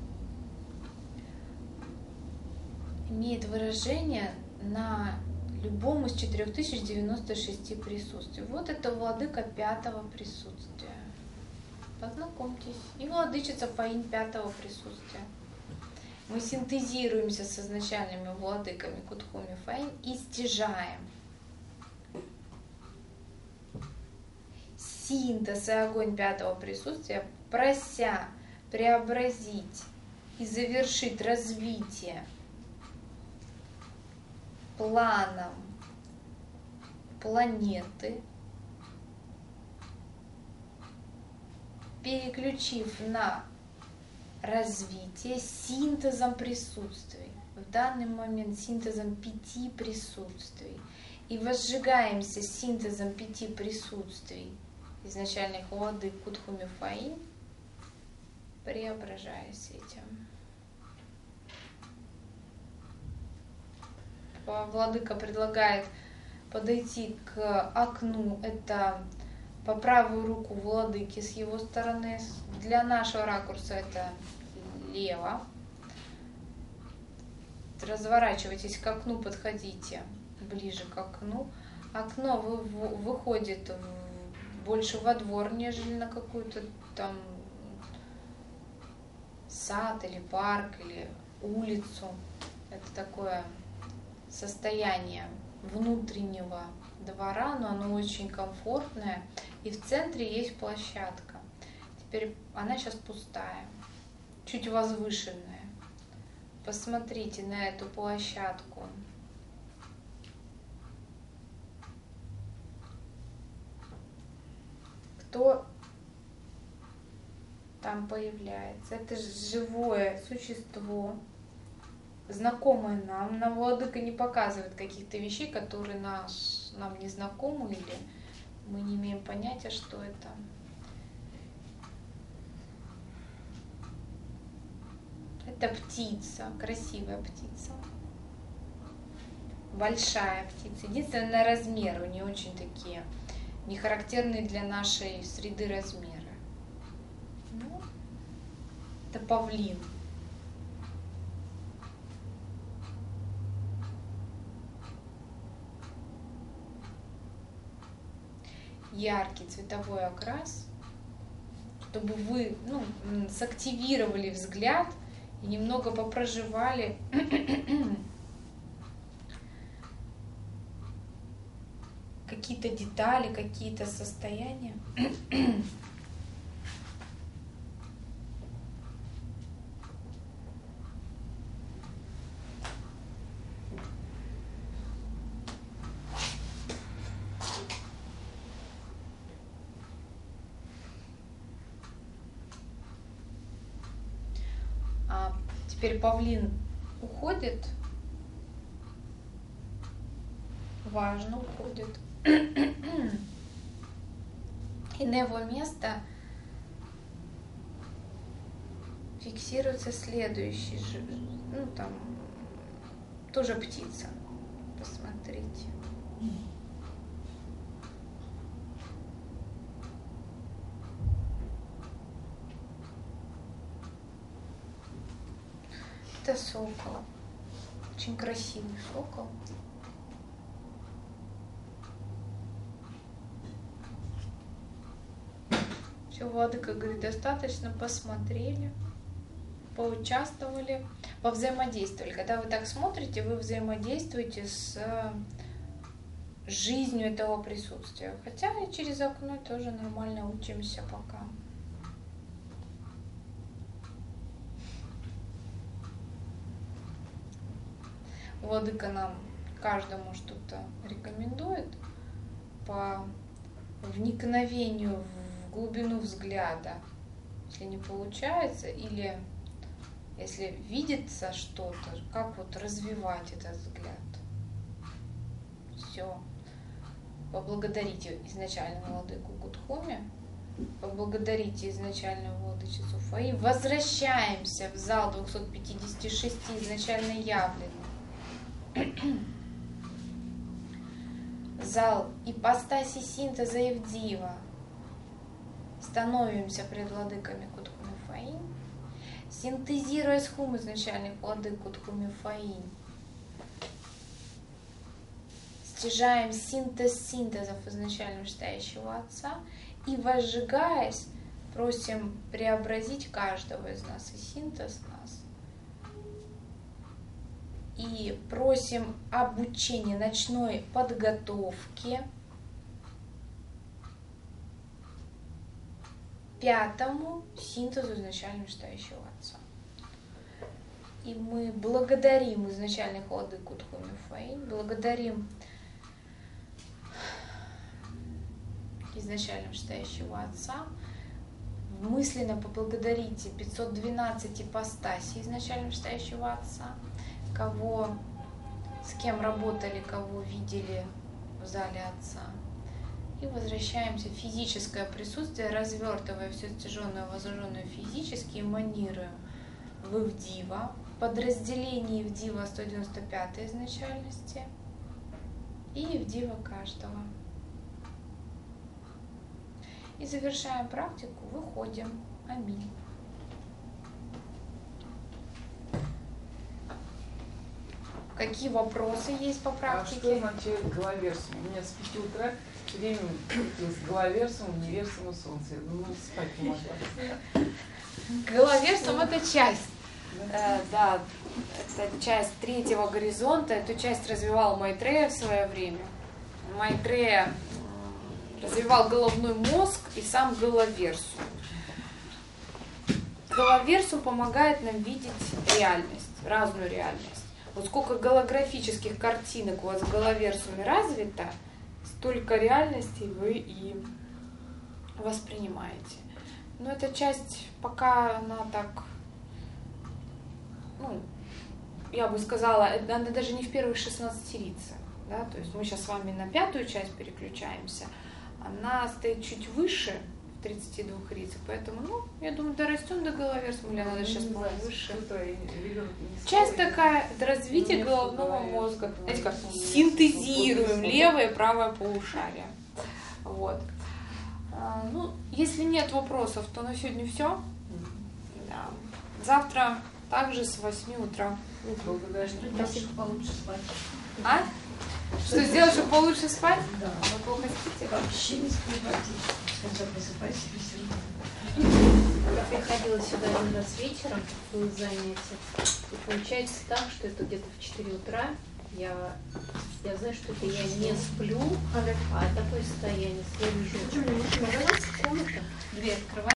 имеет выражение на любом из 4096 присутствий. Вот это владыка пятого присутствия. Познакомьтесь. И владычица Фаинь пятого присутствия. Мы синтезируемся с изначальными владыками Кутхуми Фаинь и стяжаем. Синтез и огонь пятого присутствия, прося преобразить и завершить развитие планом планеты, переключив на развитие синтезом присутствий, в данный момент синтезом 5 присутствий, и возжигаемся синтезом 5 присутствий изначальных владык Кутхуми Фаинь, преображаясь этим. Владыка предлагает подойти к окну, это по правую руку владыки с его стороны, для нашего ракурса это лево. Разворачивайтесь к окну, подходите ближе к окну. Окно выходит больше во двор, нежели на какую-то там сад или парк или улицу. Это такое состояние внутреннего двора, но оно очень комфортное. И в центре есть площадка. Теперь она сейчас пустая, чуть возвышенная. Посмотрите на эту площадку. Кто там появляется? Это живое существо, знакомое нам. Нам владыка не показывает каких-то вещей, которые нам не знакомы, или мы не имеем понятия, что это. Это птица, красивая птица. Большая птица. Единственное, на размер у нее очень такие не характерные для нашей среды размеры. Ну, это павлин. Яркий цветовой окрас, чтобы вы сактивировали взгляд и немного попроживали какие-то детали, какие-то состояния. Теперь павлин уходит, важно уходит, и на его место фиксируется следующий, тоже птица. Посмотрите. Это сокол. Очень красивый сокол. Все, владыка говорит, достаточно, посмотрели, поучаствовали, повзаимодействовали. Когда вы так смотрите, вы взаимодействуете с жизнью этого присутствия. Хотя и через окно тоже нормально учимся пока. Владыка нам каждому что-то рекомендует по вникновению в глубину взгляда. Если не получается, или если видится что-то, как вот развивать этот взгляд. Все. Поблагодарите изначального владыку Кудхуми, поблагодарите изначальную владычицу Фаи. Возвращаемся в зал 256 изначально явленных. Зал ипостаси синтеза Евдива. Становимся пред владыками Кудхуми Фаи, синтезируя схум изначальных владык Кудхуми Фаи. Стяжаем синтез синтезов изначально вышестоящего Отца и, возжигаясь, просим преобразить каждого из нас и синтез нас. И просим обучения ночной подготовки 5-му синтезу изначально вышестоящего Отца. И мы благодарим изначальных владык Кудхуми Фаи, благодарим изначально вышестоящего Отца. Мысленно поблагодарите 512 ипостасей изначально вышестоящего Отца, кого, с кем работали, кого видели в зале Отца. И возвращаемся в физическое присутствие, развертывая все стяженное, возложенное физически, эманируем в Ивдива, подразделение Ивдива 195 изначальности и Ивдива каждого. И завершаем практику, выходим. Аминь. Какие вопросы есть по практике? А что означает головерсум? У меня с 5 утра все время крутилось головерсум, универсум и солнце. Я думаю, спать не могла. Головерсум — это часть. Да, это часть третьего горизонта. Эту часть развивал Майтрея в свое время. Майтрея развивал головной мозг и сам головерсум. Головерсум помогает нам видеть реальность, разную реальность. Вот сколько голографических картинок у вас в головерсуме развито, столько реальностей вы и воспринимаете. Но эта часть, пока она так, ну, я бы сказала, она даже не в первых 16 рицах. Да? То есть мы сейчас с вами на 5-ю часть переключаемся. Она стоит чуть выше, в 32 рицах, поэтому, ну, я думаю, дорастем до головерсума, или она даже сейчас повыше. Часть такая, это развитие головного мозга. Знаете, как синтезируем левое и правое полушарие. Вот. Ну, если нет вопросов, то на сегодня все. Да. Завтра также с 8 утра. Спасибо, получше спать. А? Что сделать, чтобы получше спать? Да. Вы плохо спите? Вообще не сплю практически. Сначала просыпаюсь и присылаю. Я приходила сюда один раз вечером, было занятие, и получается так, что это где-то в 4 утра, я знаю, что это я не сплю, а такое состояние, что я лежу. Комната, дверь открываю.